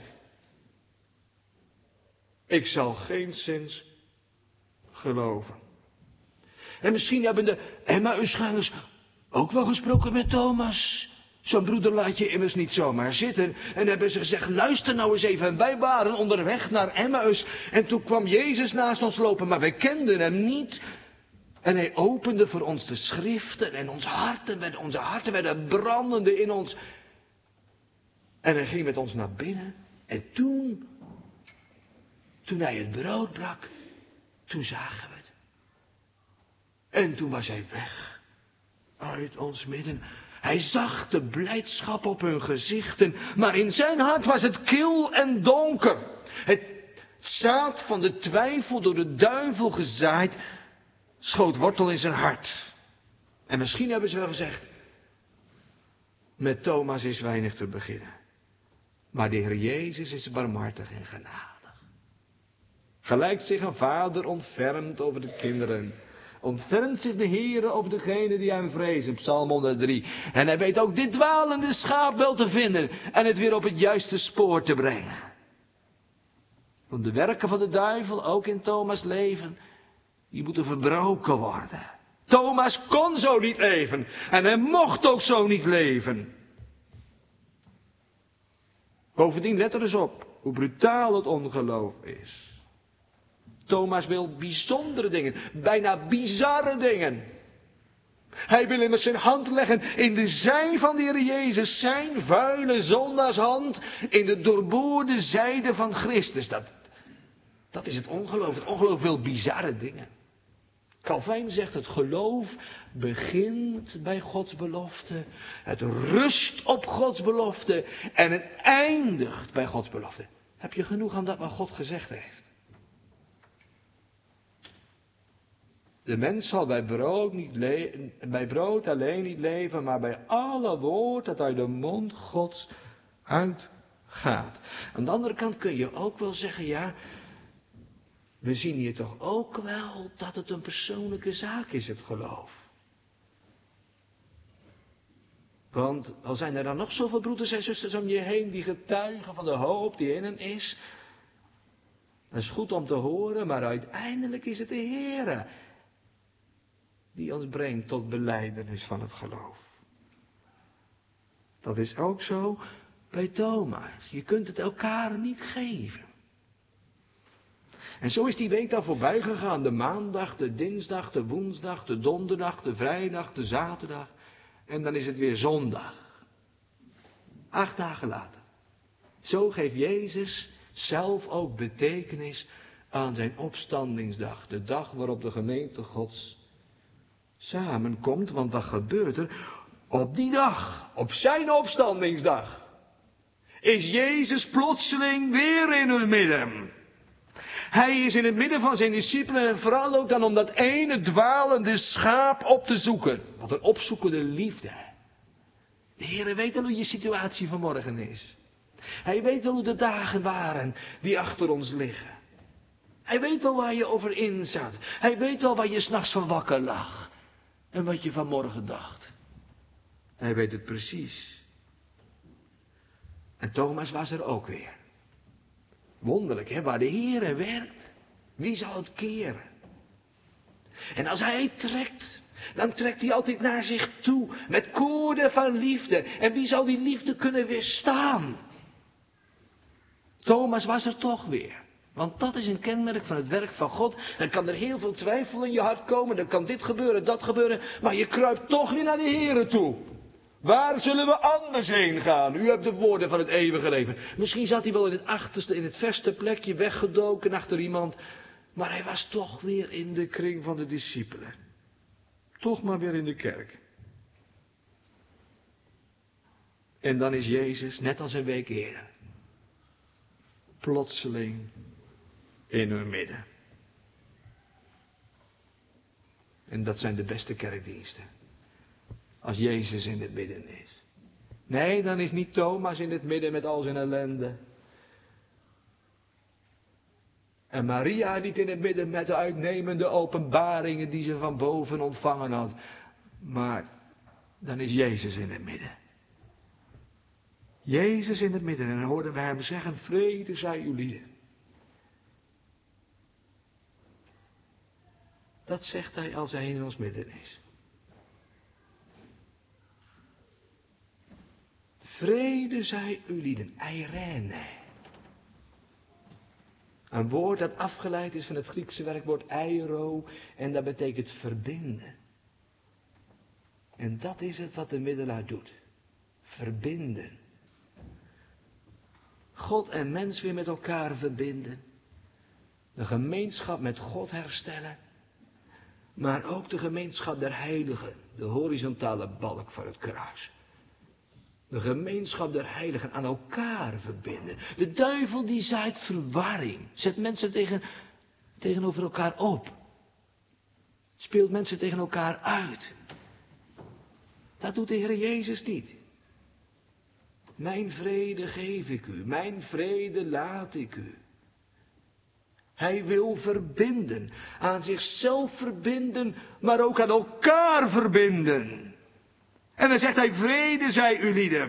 ik zal geenszins geloven. En misschien hebben de Emmausgangers ook wel gesproken met Thomas. Zo'n broeder laat je immers niet zomaar zitten. En hebben ze gezegd, luister nou eens even. En wij waren onderweg naar Emmaus. En toen kwam Jezus naast ons lopen, maar wij kenden hem niet. En hij opende voor ons de schriften. En onze harten werden brandende in ons. En hij ging met ons naar binnen. En toen hij het brood brak, toen zagen we het. En toen was hij weg. Uit ons midden. Hij zag de blijdschap op hun gezichten. Maar in zijn hart was het kil en donker. Het zaad van de twijfel door de duivel gezaaid, schoot wortel in zijn hart. En misschien hebben ze wel gezegd, met Thomas is weinig te beginnen. Maar de Heer Jezus is barmhartig en genadig. Gelijk zich een vader ontfermt over de kinderen, ontfermt zich de Heere over degene die hem vrezen. Psalm 103. En hij weet ook dit dwalende schaap wel te vinden en het weer op het juiste spoor te brengen. Want de werken van de duivel, ook in Thomas' leven, die moeten verbroken worden. Thomas kon zo niet leven en hij mocht ook zo niet leven. Bovendien, let er eens op hoe brutaal het ongeloof is. Thomas wil bijzondere dingen, bijna bizarre dingen. Hij wil immers zijn hand leggen in de zij van de Heer Jezus, zijn vuile zondagshand in de doorboorde zijde van Christus. Dat is het ongeloof. Het ongeloof wil bizarre dingen. Calvijn zegt, het geloof begint bij Gods belofte, het rust op Gods belofte en het eindigt bij Gods belofte. Heb je genoeg aan dat wat God gezegd heeft? De mens zal bij brood alleen niet leven, maar bij alle woord dat uit de mond Gods uitgaat. Aan de andere kant kun je ook wel zeggen, ja, we zien hier toch ook wel dat het een persoonlijke zaak is, het geloof. Want al zijn er dan nog zoveel broeders en zusters om je heen die getuigen van de hoop die in hen is. Dat is goed om te horen, maar uiteindelijk is het de Heere die ons brengt tot belijdenis van het geloof. Dat is ook zo bij Thomas. Je kunt het elkaar niet geven. En zo is die week dan voorbij gegaan. De maandag, de dinsdag, de woensdag, de donderdag, de vrijdag, de zaterdag. En dan is het weer zondag. 8 dagen later. Zo geeft Jezus zelf ook betekenis aan zijn opstandingsdag. De dag waarop de gemeente Gods samenkomt. Want wat gebeurt er? Op die dag, op zijn opstandingsdag, is Jezus plotseling weer in hun midden. Hij is in het midden van zijn discipelen en vooral ook dan om dat ene dwalende schaap op te zoeken. Wat een opzoekende liefde. De Heere weet al hoe je situatie vanmorgen is. Hij weet al hoe de dagen waren die achter ons liggen. Hij weet al waar je over in zat. Hij weet al waar je 's nachts van wakker lag. En wat je vanmorgen dacht. Hij weet het precies. En Thomas was er ook weer. Wonderlijk, hè? Waar de Heere werkt, wie zal het keren? En als hij trekt, dan trekt hij altijd naar zich toe, met koorden van liefde. En wie zal die liefde kunnen weerstaan? Thomas was er toch weer. Want dat is een kenmerk van het werk van God. Dan kan er heel veel twijfel in je hart komen, dan kan dit gebeuren, dat gebeuren. Maar je kruipt toch weer naar de Heere toe. Waar zullen we anders heen gaan? U hebt de woorden van het eeuwige leven. Misschien zat hij wel in het achterste, in het verste plekje weggedoken achter iemand. Maar hij was toch weer in de kring van de discipelen. Toch maar weer in de kerk. En dan is Jezus, net als een week eerder, plotseling in hun midden. En dat zijn de beste kerkdiensten. Als Jezus in het midden is. Nee, dan is niet Thomas in het midden met al zijn ellende. En Maria niet in het midden met de uitnemende openbaringen die ze van boven ontvangen had. Maar dan is Jezus in het midden. Jezus in het midden. En dan hoorden we hem zeggen, vrede zij jullie. Dat zegt hij als hij in ons midden is. Vrede zij u lieden, eirene. Een woord dat afgeleid is van het Griekse werkwoord eiro en dat betekent verbinden. En dat is het wat de middelaar doet. Verbinden. God en mens weer met elkaar verbinden. De gemeenschap met God herstellen. Maar ook de gemeenschap der heiligen, de horizontale balk van het kruis. De gemeenschap der heiligen aan elkaar verbinden. De duivel die zaait verwarring. Zet mensen tegenover elkaar op. Speelt mensen tegen elkaar uit. Dat doet de Heer Jezus niet. Mijn vrede geef ik u. Mijn vrede laat ik u. Hij wil verbinden. Aan zichzelf verbinden, maar ook aan elkaar verbinden. En dan zegt hij, vrede zij u lieden.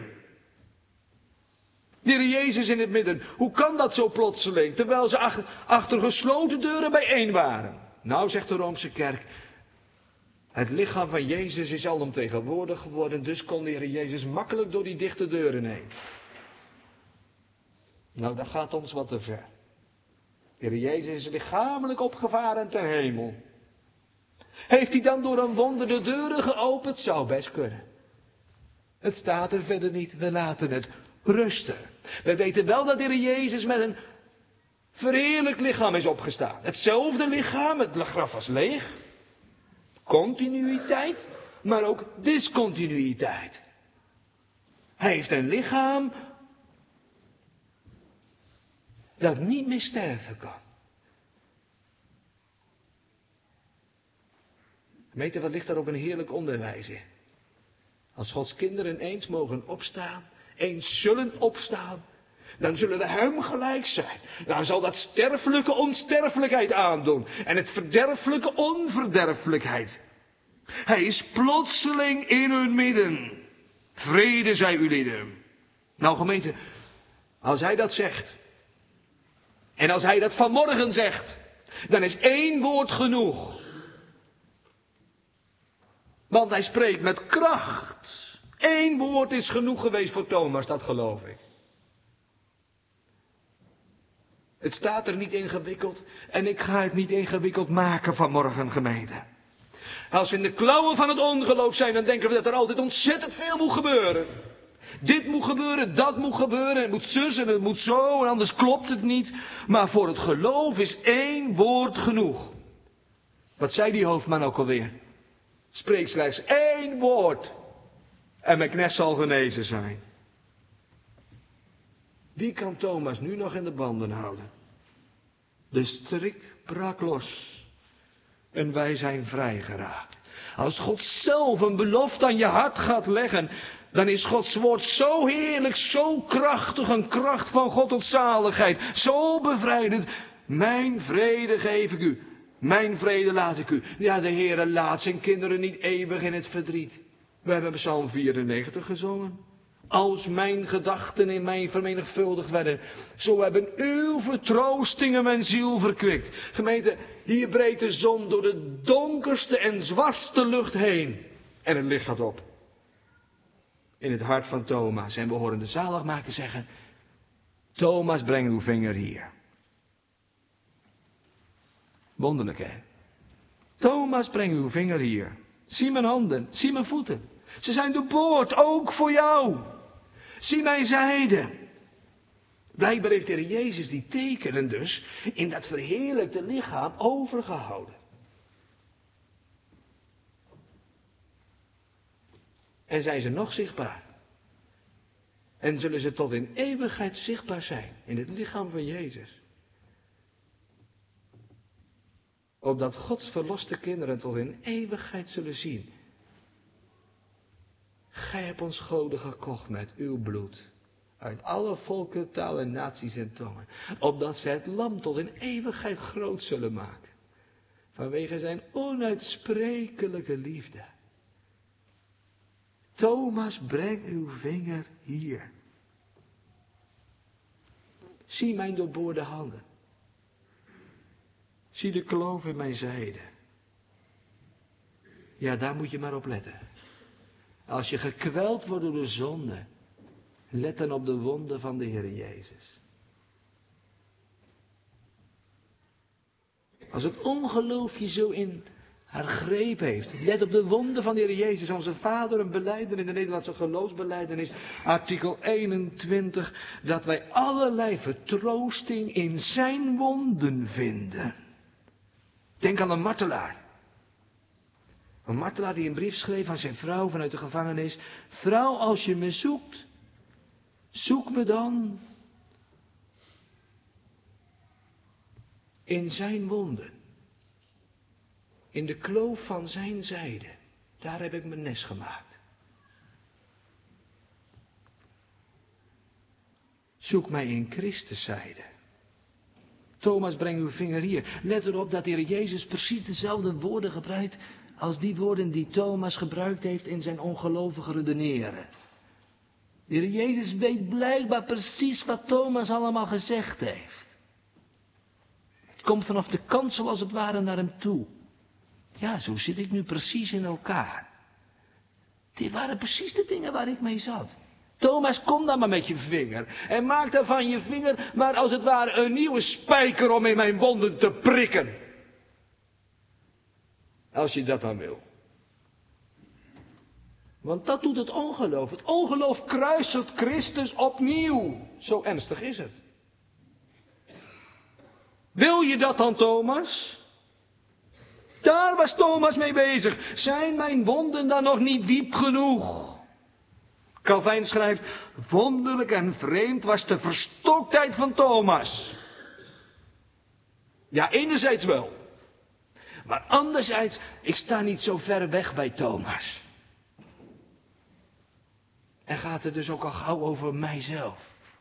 De Heer Jezus in het midden. Hoe kan dat zo plotseling? Terwijl ze achter gesloten deuren bijeen waren. Nou, zegt de Roomse kerk. Het lichaam van Jezus is alomtegenwoordig geworden. Dus kon de Heer Jezus makkelijk door die dichte deuren heen. Nou, dat gaat ons wat te ver. De Heer Jezus is lichamelijk opgevaren ten hemel. Heeft hij dan door een wonder de deuren geopend? Zou best kunnen. Het staat er verder niet, we laten het rusten. We weten wel dat de Heer Jezus met een verheerlijk lichaam is opgestaan. Hetzelfde lichaam, het graf was leeg. Continuïteit, maar ook discontinuïteit. Hij heeft een lichaam dat niet meer sterven kan. Gemeente, wat ligt daar ook een heerlijk onderwijs in. Als Gods kinderen eens mogen opstaan, eens zullen opstaan, dan zullen we hem gelijk zijn. Dan zal dat sterfelijke onsterfelijkheid aandoen en het verderfelijke onverderfelijkheid. Hij is plotseling in hun midden. Vrede zij u lieden. Nou gemeente, als hij dat zegt, en als hij dat vanmorgen zegt, dan is één woord genoeg. Want hij spreekt met kracht. Eén woord is genoeg geweest voor Thomas, dat geloof ik. Het staat er niet ingewikkeld en ik ga het niet ingewikkeld maken vanmorgen, gemeente. Als we in de klauwen van het ongeloof zijn, dan denken we dat er altijd ontzettend veel moet gebeuren. Dit moet gebeuren, dat moet gebeuren, het moet zus en het moet zo en anders klopt het niet. Maar voor het geloof is één woord genoeg. Wat zei die hoofdman ook alweer? Spreek slechts één woord en mijn knecht zal genezen zijn. Die kan Thomas nu nog in de banden houden. De strik brak los en wij zijn vrijgeraakt. Als God zelf een belofte aan je hart gaat leggen, dan is Gods woord zo heerlijk, zo krachtig, een kracht van God tot zaligheid, zo bevrijdend. Mijn vrede geef ik u, mijn vrede laat ik u. Ja, de Heere laat zijn kinderen niet eeuwig in het verdriet. We hebben Psalm 94 gezongen. Als mijn gedachten in mij vermenigvuldigd werden, zo hebben uw vertroostingen mijn ziel verkwikt. Gemeente, hier breekt de zon door de donkerste en zwartste lucht heen. En het licht gaat op. In het hart van Thomas. En we horen de zaligmaker zeggen, Thomas, breng uw vinger hier. Wonderlijk, hè? Thomas, breng uw vinger hier. Zie mijn handen, zie mijn voeten. Ze zijn doorboord, ook voor jou. Zie mijn zijde. Blijkbaar heeft de Heer Jezus die tekenen dus in dat verheerlijkte lichaam overgehouden. En zijn ze nog zichtbaar. En zullen ze tot in eeuwigheid zichtbaar zijn in het lichaam van Jezus. Opdat Gods verloste kinderen tot in eeuwigheid zullen zien. Gij hebt ons goden gekocht met uw bloed. Uit alle volken, talen, naties en tongen. Opdat zij het lam tot in eeuwigheid groot zullen maken. Vanwege zijn onuitsprekelijke liefde. Thomas, breng uw vinger hier. Zie mijn doorboorde handen. Zie de kloof in mijn zijde. Ja, daar moet je maar op letten. Als je gekweld wordt door de zonde, let dan op de wonden van de Heer Jezus. Als het ongeloof je zo in haar greep heeft, let op de wonden van de Heer Jezus. Onze Vader een belijder in de Nederlandse geloofsbelijdenis, artikel 21, dat wij allerlei vertroosting in zijn wonden vinden. Denk aan een martelaar. Een martelaar die een brief schreef aan zijn vrouw vanuit de gevangenis. Vrouw, als je me zoekt, zoek me dan in zijn wonden. In de kloof van zijn zijde. Daar heb ik mijn nest gemaakt. Zoek mij in Christus zijde. Thomas, breng uw vinger hier. Let erop dat de Heer Jezus precies dezelfde woorden gebruikt als die woorden die Thomas gebruikt heeft in zijn ongelovige redeneren. De Heer Jezus weet blijkbaar precies wat Thomas allemaal gezegd heeft. Het komt vanaf de kansel als het ware naar hem toe. Ja, zo zit ik nu precies in elkaar. Dit waren precies de dingen waar ik mee zat. Thomas, kom dan maar met je vinger. En maak dan van je vinger maar als het ware een nieuwe spijker om in mijn wonden te prikken. Als je dat dan wil. Want dat doet het ongeloof. Het ongeloof kruiselt Christus opnieuw. Zo ernstig is het. Wil je dat dan, Thomas? Daar was Thomas mee bezig. Zijn mijn wonden dan nog niet diep genoeg? Calvijn schrijft, wonderlijk en vreemd was de verstoktheid van Thomas. Ja, enerzijds wel. Maar anderzijds, ik sta niet zo ver weg bij Thomas. En gaat het dus ook al gauw over mijzelf.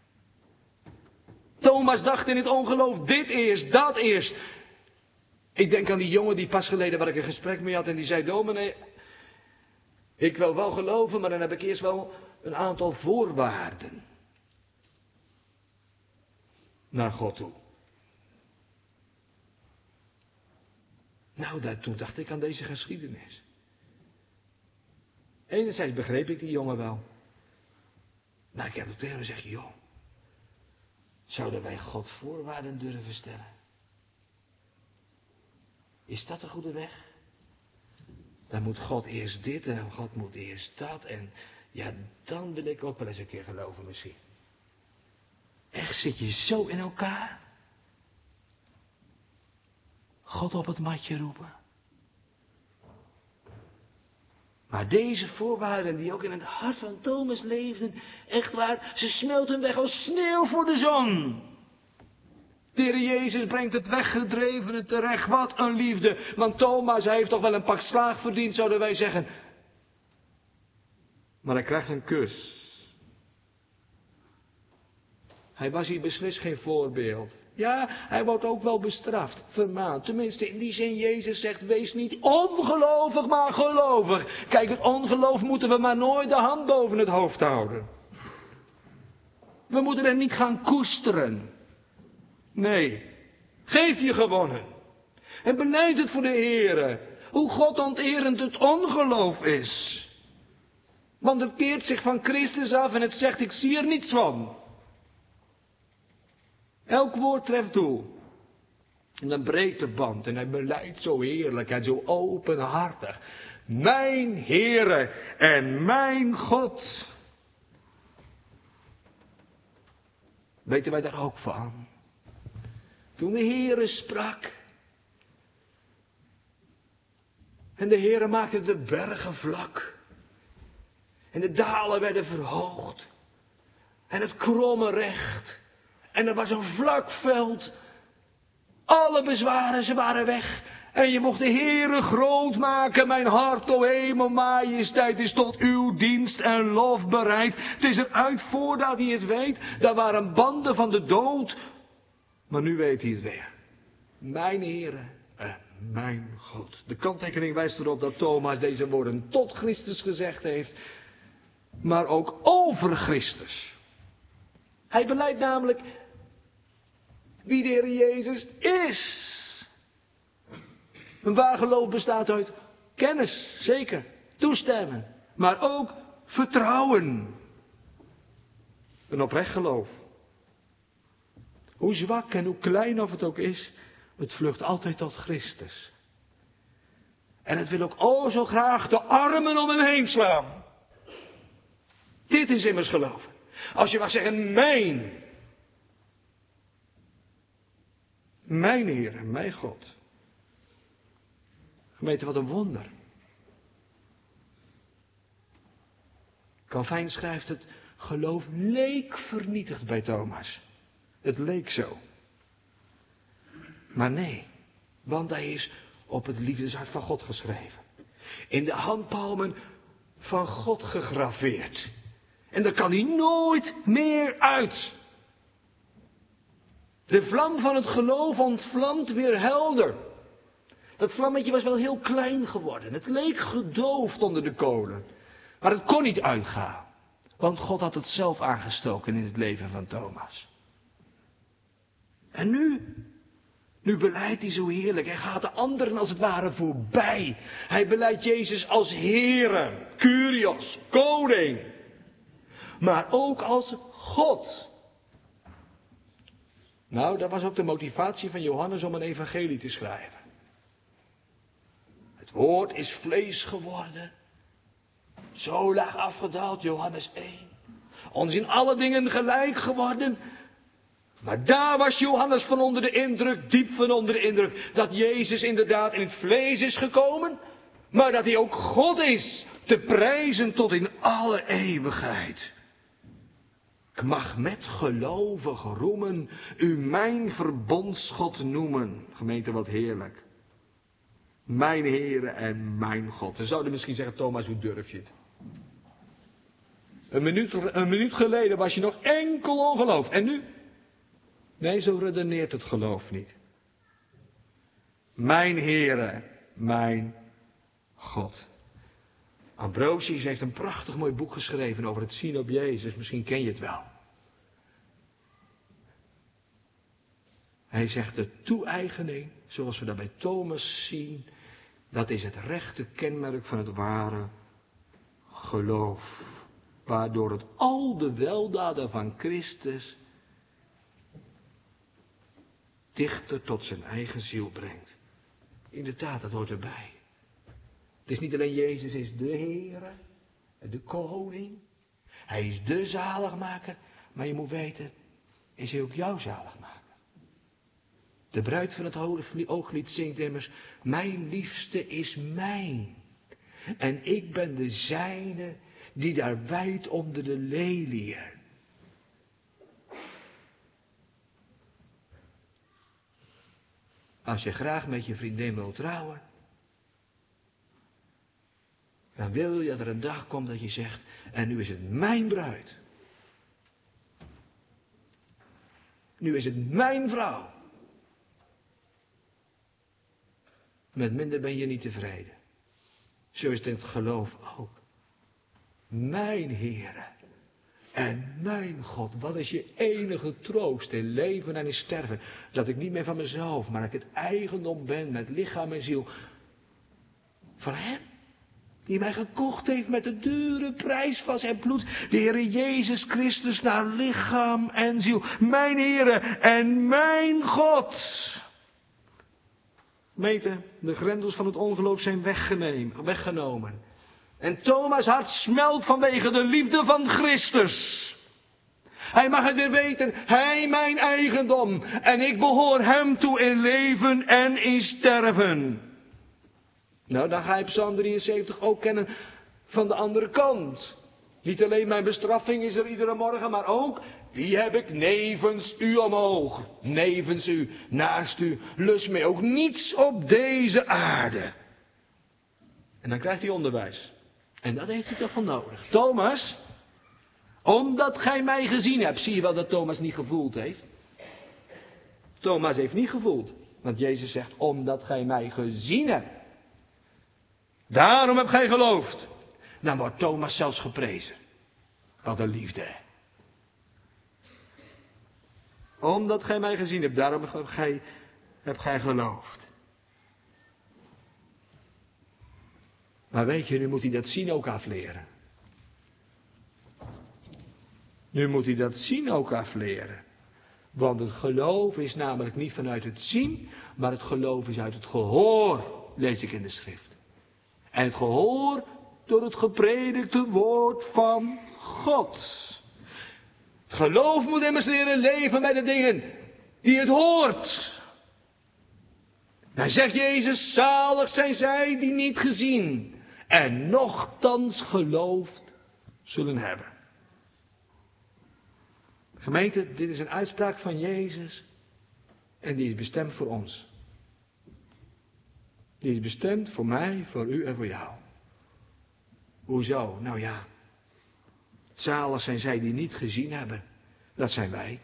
Thomas dacht in het ongeloof, dit eerst, dat eerst. Ik denk aan die jongen die pas geleden waar ik een gesprek mee had en die zei, dominee, ik wil wel geloven, maar dan heb ik eerst wel een aantal voorwaarden. Naar God toe. Nou, toen dacht ik aan deze geschiedenis. Enerzijds begreep ik die jongen wel. Maar ik heb ook tegen hem gezegd, joh, zouden wij God voorwaarden durven stellen? Is dat de goede weg? Dan moet God eerst dit en God moet eerst dat. En ja, dan wil ik ook wel eens een keer geloven misschien. Echt, zit je zo in elkaar? God op het matje roepen. Maar deze voorwaarden die ook in het hart van Thomas leefden, echt waar, ze smelten weg als sneeuw voor de zon. De Heer Jezus brengt het weggedrevene terecht. Wat een liefde. Want Thomas, hij heeft toch wel een pak slaag verdiend, zouden wij zeggen. Maar hij krijgt een kus. Hij was hier beslist geen voorbeeld. Ja, hij wordt ook wel bestraft, vermaand. Tenminste, in die zin, Jezus zegt, wees niet ongelovig, maar gelovig. Kijk, het ongeloof moeten we maar nooit de hand boven het hoofd houden. We moeten er niet gaan koesteren. Nee, geef je gewonnen. En benijd het voor de Heere. Hoe godonterend het ongeloof is. Want het keert zich van Christus af en het zegt, ik zie er niets van. Elk woord treft doel. En dan breekt de band en hij belijdt zo heerlijk en zo openhartig. Mijn Heere en mijn God. Weten wij daar ook van? Toen de Heere sprak. En de Heere maakte de bergen vlak. En de dalen werden verhoogd. En het kromme recht. En er was een vlak veld. Alle bezwaren, ze waren weg. En je mocht de Heere groot maken. Mijn hart, o hemel, majesteit, is tot uw dienst en lof bereid. Het is eruit voordat hij het weet. Daar waren banden van de dood. Maar nu weet hij het weer. Mijn Heere en mijn God. De kanttekening wijst erop dat Thomas deze woorden tot Christus gezegd heeft. Maar ook over Christus. Hij belijdt namelijk wie de Heer Jezus is. Een waar geloof bestaat uit kennis, zeker, toestemmen, maar ook vertrouwen. Een oprecht geloof. Hoe zwak en hoe klein of het ook is, het vlucht altijd tot Christus. En het wil ook o zo graag de armen om hem heen slaan. Dit is immers geloven. Als je mag zeggen, mijn Heer en mijn God. Gemeente, wat een wonder. Calvijn schrijft het, geloof leek vernietigd bij Thomas. Het leek zo. Maar nee, want hij is op het liefdeshart van God geschreven. In de handpalmen van God gegraveerd. En daar kan hij nooit meer uit. De vlam van het geloof ontvlamt weer helder. Dat vlammetje was wel heel klein geworden. Het leek gedoofd onder de kolen. Maar het kon niet uitgaan. Want God had het zelf aangestoken in het leven van Thomas. En nu belijdt hij zo heerlijk. Hij gaat de anderen als het ware voorbij. Hij belijdt Jezus als Heere, Kyrios, koning. Maar ook als God. Nou, dat was ook de motivatie van Johannes om een evangelie te schrijven. Het woord is vlees geworden. Zo laag afgedaald, Johannes 1. Ons in alle dingen gelijk geworden. Maar daar was Johannes van onder de indruk, diep van onder de indruk, dat Jezus inderdaad in het vlees is gekomen, maar dat hij ook God is, te prijzen tot in alle eeuwigheid. Ik mag met gelovig roemen, u mijn verbondsgod noemen. Gemeente, wat heerlijk. Mijn Heere en mijn God. We zouden misschien zeggen, Thomas, hoe durf je het? Een minuut geleden was je nog enkel ongeloof. En nu? Nee, zo redeneert het geloof niet. Mijn Heere, mijn God. Ambrosius heeft een prachtig mooi boek geschreven over het zien op Jezus. Misschien ken je het wel. Hij zegt de toe-eigening, zoals we dat bij Thomas zien, dat is het rechte kenmerk van het ware geloof. Waardoor het al de weldaden van Christus dichter tot zijn eigen ziel brengt. Inderdaad, dat hoort erbij. Het is niet alleen Jezus is de Heere, de koning. Hij is de zaligmaker. Maar je moet weten, is hij ook jouw zaligmaker. De bruid van het Hooglied zingt immers, mijn liefste is mijn. En ik ben de zijne die daar wijdt onder de leliën. Als je graag met je vriendin wil trouwen, dan wil je dat er een dag komt dat je zegt, en nu is het mijn bruid. Nu is het mijn vrouw. Met minder ben je niet tevreden. Zo is het in het geloof ook. Mijn Heere en mijn God, wat is je enige troost in leven en in sterven? Dat ik niet meer van mezelf, maar dat ik het eigendom ben met lichaam en ziel. Van Hem, die mij gekocht heeft met de dure prijs van zijn bloed. De Heere Jezus Christus naar lichaam en ziel. Mijn Heere en mijn God. Meten, de grendels van het ongeloof zijn weggenomen. En Thomas' hart smelt vanwege de liefde van Christus. Hij mag het weer weten, hij mijn eigendom. En ik behoor hem toe in leven en in sterven. Nou, dan ga je Psalm 73 ook kennen van de andere kant. Niet alleen mijn bestraffing is er iedere morgen, maar ook, wie heb ik nevens u omhoog? Nevens u, naast u, lust mij ook niets op deze aarde. En dan krijgt hij onderwijs. En dat heeft hij toch wel nodig. Thomas, omdat gij mij gezien hebt, zie je wel dat Thomas niet gevoeld heeft? Thomas heeft niet gevoeld. Want Jezus zegt, omdat gij mij gezien hebt. Daarom hebt gij geloofd. Dan wordt Thomas zelfs geprezen. Wat een liefde. Omdat gij mij gezien hebt, daarom hebt gij geloofd. Maar weet je, nu moet hij dat zien ook afleren. Nu moet hij dat zien ook afleren. Want het geloof is namelijk niet vanuit het zien, maar het geloof is uit het gehoor, lees ik in de schrift. En het gehoor door het gepredikte woord van God. Het geloof moet immers leren leven bij de dingen die het hoort. Dan zegt Jezus, zalig zijn zij die niet gezien en nochtans geloofd zullen hebben. Gemeente, dit is een uitspraak van Jezus en die is bestemd voor ons. Die is bestemd voor mij, voor u en voor jou. Hoezo? Nou ja, zalig zijn zij die niet gezien hebben. Dat zijn wij.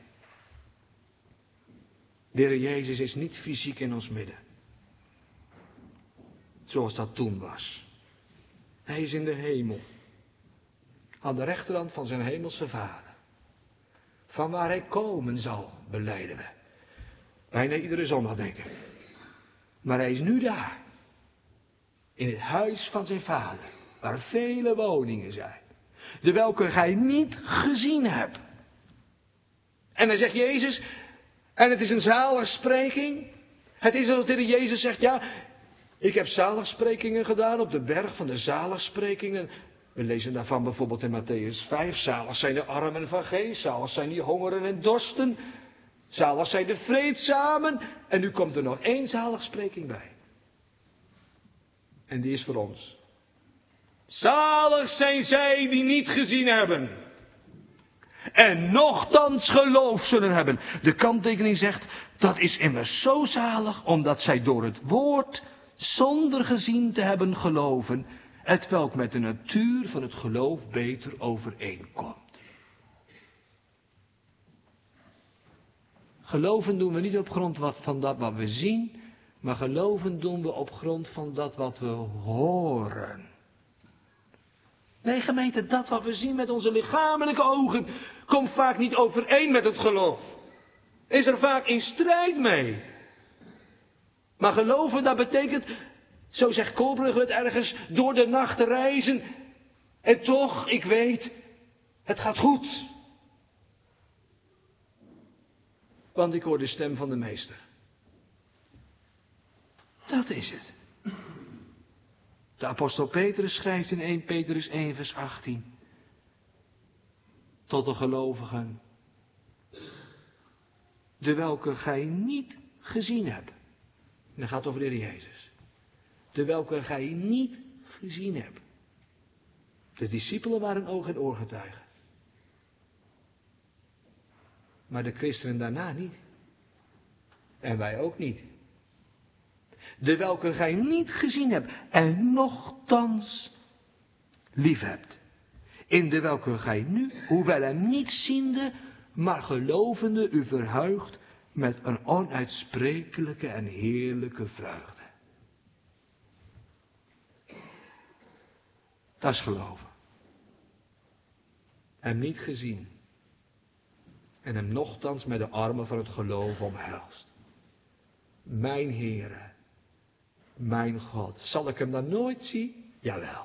De Heer Jezus is niet fysiek in ons midden. Zoals dat toen was. Hij is in de hemel. Aan de rechterhand van zijn hemelse Vader. Van waar hij komen zal, belijden we. Bijna iedere zondag denken. Maar hij is nu daar. In het huis van zijn Vader. Waar vele woningen zijn. De welke gij niet gezien hebt. En dan zegt Jezus. En het is een zaligspreking. Het is alsof de Heer Jezus zegt, ja, ik heb zaligsprekingen gedaan op de berg van de zaligsprekingen. We lezen daarvan bijvoorbeeld in Matthäus 5. Zalig zijn de armen van geest, zalig zijn die hongeren en dorsten. Zalig zijn de vreedzamen. En nu komt er nog één zaligspreking bij. En die is voor ons. Zalig zijn zij die niet gezien hebben. En nochtans geloof zullen hebben. De kanttekening zegt, dat is immers zo zalig, omdat zij door het woord zonder gezien te hebben geloven, hetwelk met de natuur van het geloof beter overeenkomt. Geloven doen we niet op grond van dat wat we zien, maar geloven doen we op grond van dat wat we horen. Nee, gemeente, dat wat we zien met onze lichamelijke ogen komt vaak niet overeen met het geloof. Is er vaak in strijd mee. Maar geloven, dat betekent, zo zegt Koolbrugge het ergens, door de nacht te reizen. En toch, ik weet, het gaat goed. Want ik hoor de stem van de meester. Dat is het. De apostel Petrus schrijft in 1 Petrus 1 vers 18. Tot de gelovigen. De welke gij niet gezien hebt. En dat gaat over de Heer Jezus. De welke gij niet gezien hebt. De discipelen waren oog- en oorgetuigen. Maar de christenen daarna niet. En wij ook niet. De welke gij niet gezien hebt en nochtans lief hebt. In de welke gij nu, hoewel hem niet ziende, maar gelovende u verheugt met een onuitsprekelijke en heerlijke vreugde. Dat is geloven. Hem niet gezien. En hem nochtans met de armen van het geloof omhelst. Mijn Heere, mijn God. Zal ik hem dan nooit zien? Jawel.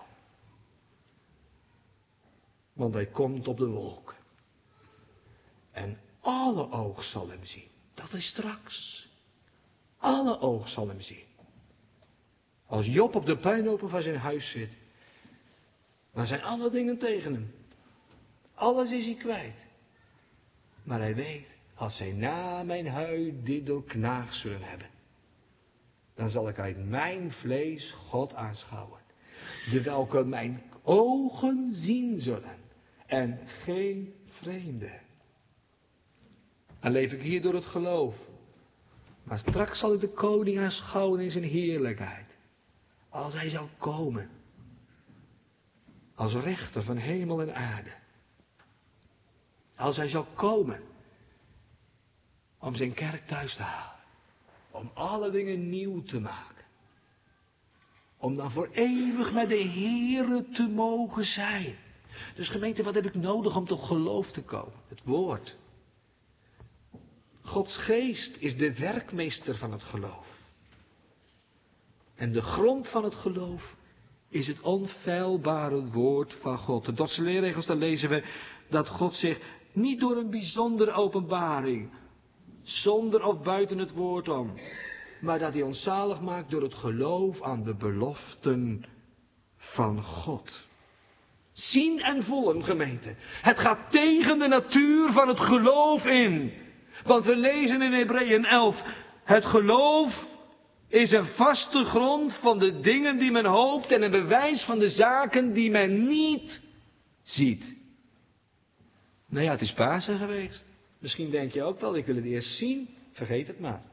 Want hij komt op de wolken. En alle oog zal hem zien. Dat is straks. Alle oog zal hem zien. Als Job op de puinhopen van zijn huis zit, dan zijn alle dingen tegen hem. Alles is hij kwijt. Maar hij weet, als zij na mijn huid dit doorknaagd zullen hebben, dan zal ik uit mijn vlees God aanschouwen. De welke mijn ogen zien zullen. En geen vreemde. Dan leef ik hier door het geloof. Maar straks zal ik de koning aanschouwen in zijn heerlijkheid. Als hij zal komen. Als rechter van hemel en aarde. Als hij zal komen. Om zijn kerk thuis te halen. Om alle dingen nieuw te maken. Om dan voor eeuwig met de Heere te mogen zijn. Dus gemeente, wat heb ik nodig om tot geloof te komen? Het woord. Gods geest is de werkmeester van het geloof. En de grond van het geloof is het onfeilbare woord van God. De Dordtse leerregels, daar lezen we dat God zich niet door een bijzondere openbaring, zonder of buiten het woord om, maar dat hij ons zalig maakt door het geloof aan de beloften van God. Zien en voelen, gemeente. Het gaat tegen de natuur van het geloof in. Want we lezen in Hebreeën 11, het geloof is een vaste grond van de dingen die men hoopt en een bewijs van de zaken die men niet ziet. Nou ja, het is Pasen geweest. Misschien denk je ook wel, ik wil het eerst zien. Vergeet het maar.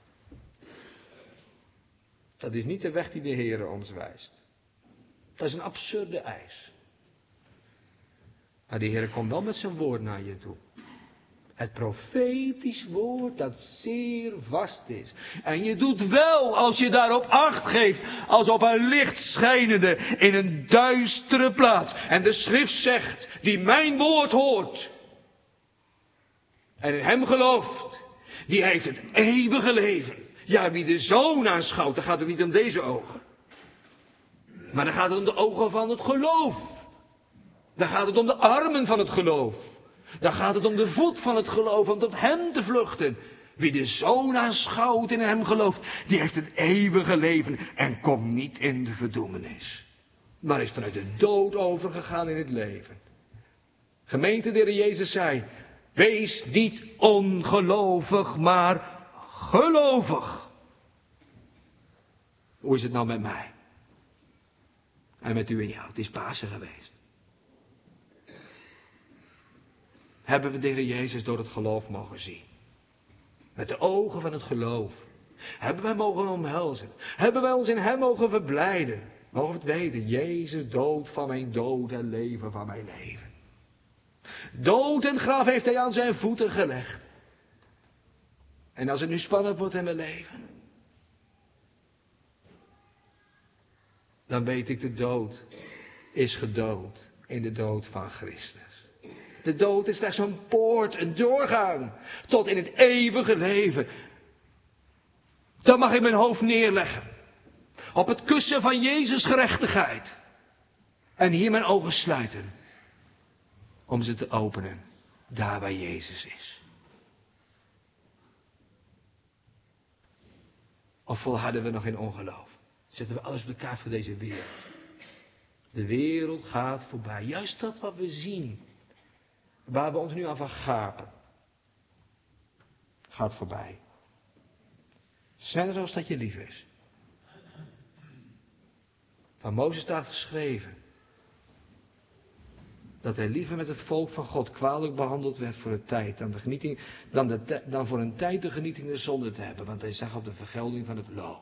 Dat is niet de weg die de Heere ons wijst. Dat is een absurde eis. Maar de Heere komt wel met zijn woord naar je toe. Het profetisch woord dat zeer vast is. En je doet wel als je daarop acht geeft. Als op een licht schijnende in een duistere plaats. En de schrift zegt, die mijn woord hoort. En in hem gelooft. Die heeft het eeuwige leven. Ja, wie de Zoon aanschouwt, dan gaat het niet om deze ogen. Maar dan gaat het om de ogen van het geloof. Dan gaat het om de armen van het geloof. Dan gaat het om de voet van het geloof, om tot hem te vluchten. Wie de Zoon aanschouwt en in hem gelooft, die heeft het eeuwige leven en komt niet in de verdoemenis. Maar is vanuit de dood overgegaan in het leven. Gemeente, de Heer Jezus zei, wees niet ongelovig, maar gelovig. Hoe is het nou met mij? En met u en jou, het is Pasen geweest. Hebben we de Heer Jezus door het geloof mogen zien. Met de ogen van het geloof. Hebben wij mogen omhelzen. Hebben wij ons in hem mogen verblijden. Mogen we het weten. Jezus, dood van mijn dood en leven van mijn leven. Dood en graf heeft hij aan zijn voeten gelegd. En als het nu spannend wordt in mijn leven. Dan weet ik, de dood is gedood in de dood van Christus. De dood is slechts een poort, een doorgang tot in het eeuwige leven. Dan mag ik mijn hoofd neerleggen op het kussen van Jezus' gerechtigheid. En hier mijn ogen sluiten om ze te openen daar waar Jezus is. Of volharden we nog in ongeloof? Zetten we alles op de kaart voor deze wereld? De wereld gaat voorbij. Juist dat wat we zien. Waar we ons nu aan vergapen. Gaat voorbij. Sneller als dat je lief is. Van Mozes staat geschreven. Dat hij liever met het volk van God kwalijk behandeld werd voor de tijd. Dan voor een tijd de genieting der zonde te hebben. Want hij zag op de vergelding van het loon.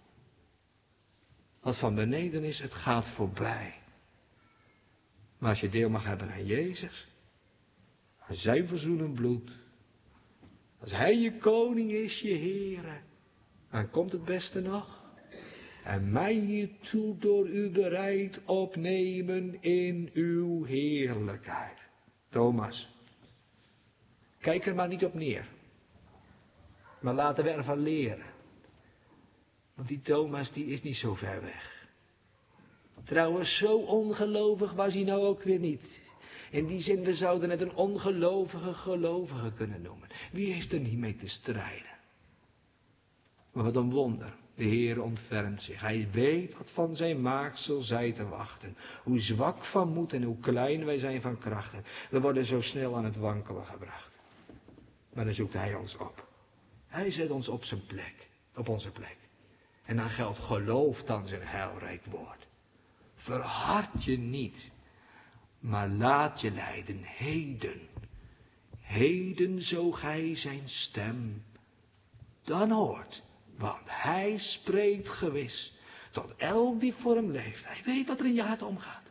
Wat van beneden is, het gaat voorbij. Maar als je deel mag hebben aan Jezus. Aan zijn verzoenend bloed. Als hij je koning is, je Heere. Dan komt het beste nog. En mij hiertoe door u bereid opnemen in uw heerlijkheid. Thomas. Kijk er maar niet op neer. Maar laten we ervan leren. Want die Thomas die is niet zo ver weg. Trouwens, zo ongelovig was hij nou ook weer niet. In die zin, we zouden het een ongelovige gelovige kunnen noemen. Wie heeft er niet mee te strijden? Maar wat een wonder. De Heer ontfermt zich. Hij weet wat van zijn maaksel zij te wachten. Hoe zwak van moed en hoe klein wij zijn van krachten. We worden zo snel aan het wankelen gebracht. Maar dan zoekt hij ons op. Hij zet ons op zijn plek. Op onze plek. En dan geldt geloof dan zijn heilrijk woord. Verhard je niet. Maar laat je leiden heden. Heden zo gij zijn stem dan hoort. Want hij spreekt gewis tot elk die voor hem leeft. Hij weet wat er in je hart omgaat.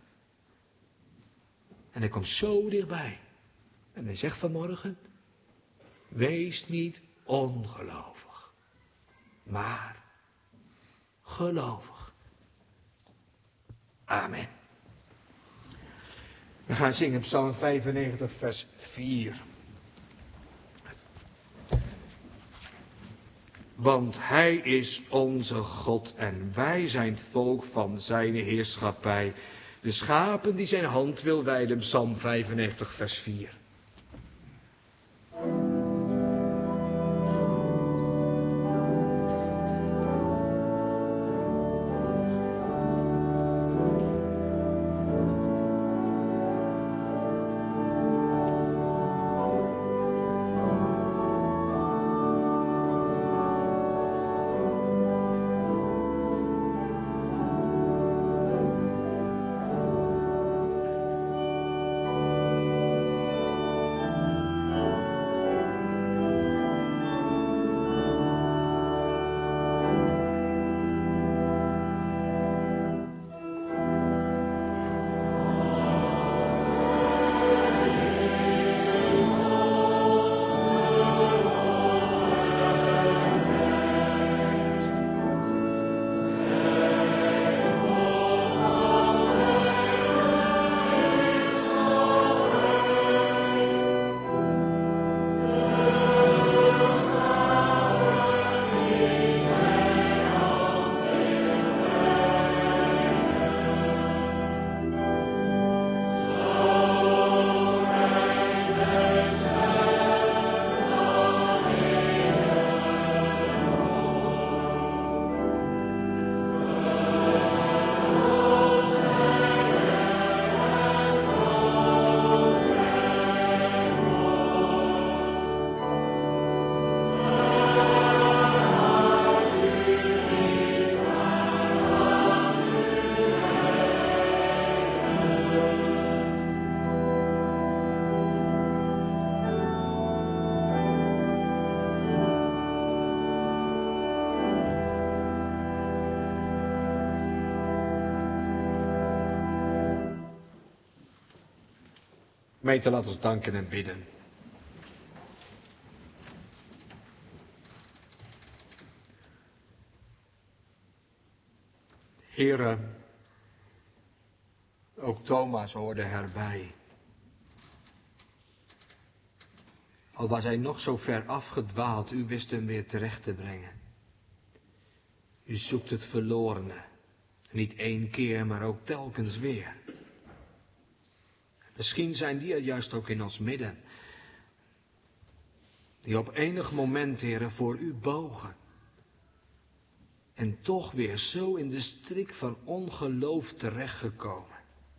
En hij komt zo dichtbij. En hij zegt vanmorgen, wees niet ongelovig, maar gelovig. Amen. We gaan zingen Psalm 95 vers 4. Want hij is onze God en wij zijn het volk van zijn heerschappij. De schapen die zijn hand wil wijden, Psalm 95 vers 4. Gemeente, laat ons danken en bidden. Heere, ook Thomas hoorde erbij. Al was hij nog zo ver afgedwaald, u wist hem weer terecht te brengen. U zoekt het verlorene. Niet één keer, maar ook telkens weer. Misschien zijn die er juist ook in ons midden. Die op enig moment, Heere, voor u bogen. En toch weer zo in de strik van ongeloof terechtgekomen.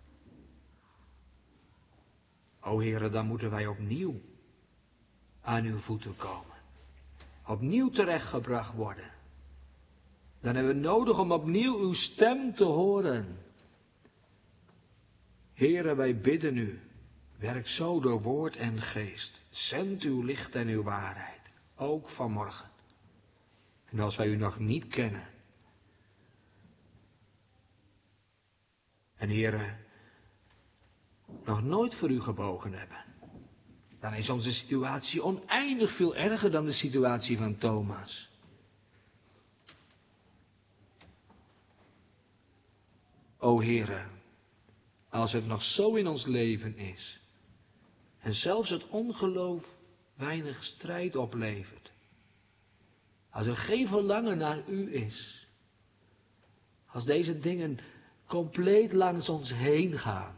O Heere, dan moeten wij opnieuw aan uw voeten komen. Opnieuw terechtgebracht worden. Dan hebben we nodig om opnieuw uw stem te horen. Heere, wij bidden u, werk zo door woord en geest. Zend uw licht en uw waarheid, ook vanmorgen. En als wij u nog niet kennen. En Heere, nog nooit voor u gebogen hebben. Dan is onze situatie oneindig veel erger dan de situatie van Thomas. O Heere, als het nog zo in ons leven is, en zelfs het ongeloof weinig strijd oplevert, als er geen verlangen naar u is, als deze dingen compleet langs ons heen gaan,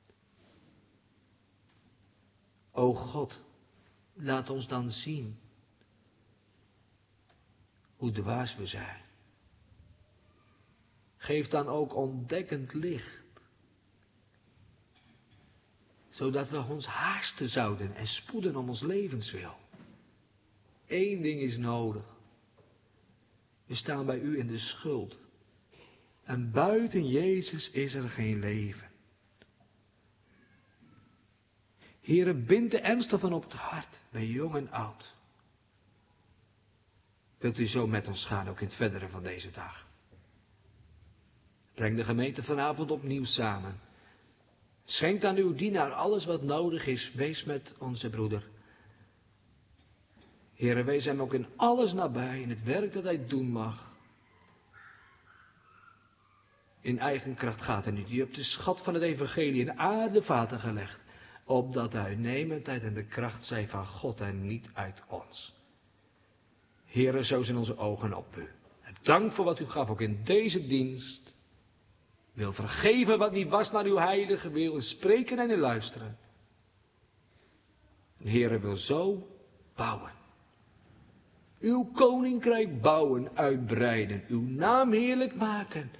o God, laat ons dan zien hoe dwaas we zijn. Geef dan ook ontdekkend licht, zodat we ons haasten zouden en spoeden om ons levenswil. Eén ding is nodig. We staan bij u in de schuld. En buiten Jezus is er geen leven. Heere, bind de ernstigen op het hart, bij jong en oud. Wilt u zo met ons gaan, ook in het verdere van deze dag. Breng de gemeente vanavond opnieuw samen. Schenk aan uw dienaar alles wat nodig is. Wees met onze broeder. Heere, wees hem ook in alles nabij, in het werk dat hij doen mag. In eigen kracht gaat hij niet. U hebt de schat van het evangelie in aardevaten gelegd, opdat de uitnemendheid en de kracht zij van God en niet uit ons. Heere, zo zijn onze ogen op u. En dank voor wat u gaf, ook in deze dienst. Wil vergeven wat niet was naar uw heilige wil, en spreken en in luisteren. De Heere wil zo bouwen. Uw koninkrijk bouwen, uitbreiden, uw naam heerlijk maken.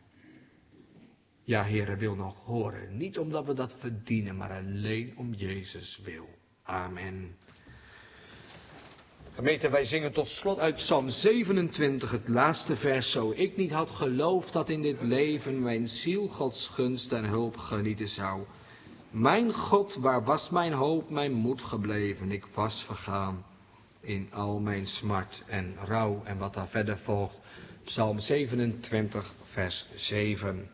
Ja, Heere, wil nog horen, niet omdat we dat verdienen, maar alleen om Jezus wil. Amen. Gemeente, wij zingen tot slot uit Psalm 27, het laatste vers. Zo ik niet had geloofd dat in dit leven mijn ziel Gods gunst en hulp genieten zou. Mijn God, waar was mijn hoop, mijn moed gebleven? Ik was vergaan in al mijn smart en rouw. En wat daar verder volgt, Psalm 27, vers 7.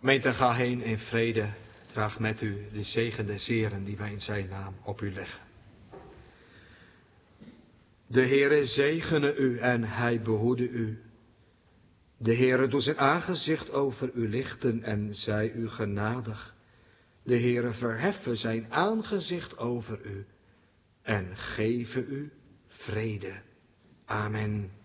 Gemeente, ga heen in vrede. Draag met u de zegen des Heren die wij in zijn naam op u leggen. De Heere zegene u en hij behoede u. De Heere doet zijn aangezicht over u lichten en zij u genadig. De Heere verheffe zijn aangezicht over u en geven u vrede. Amen.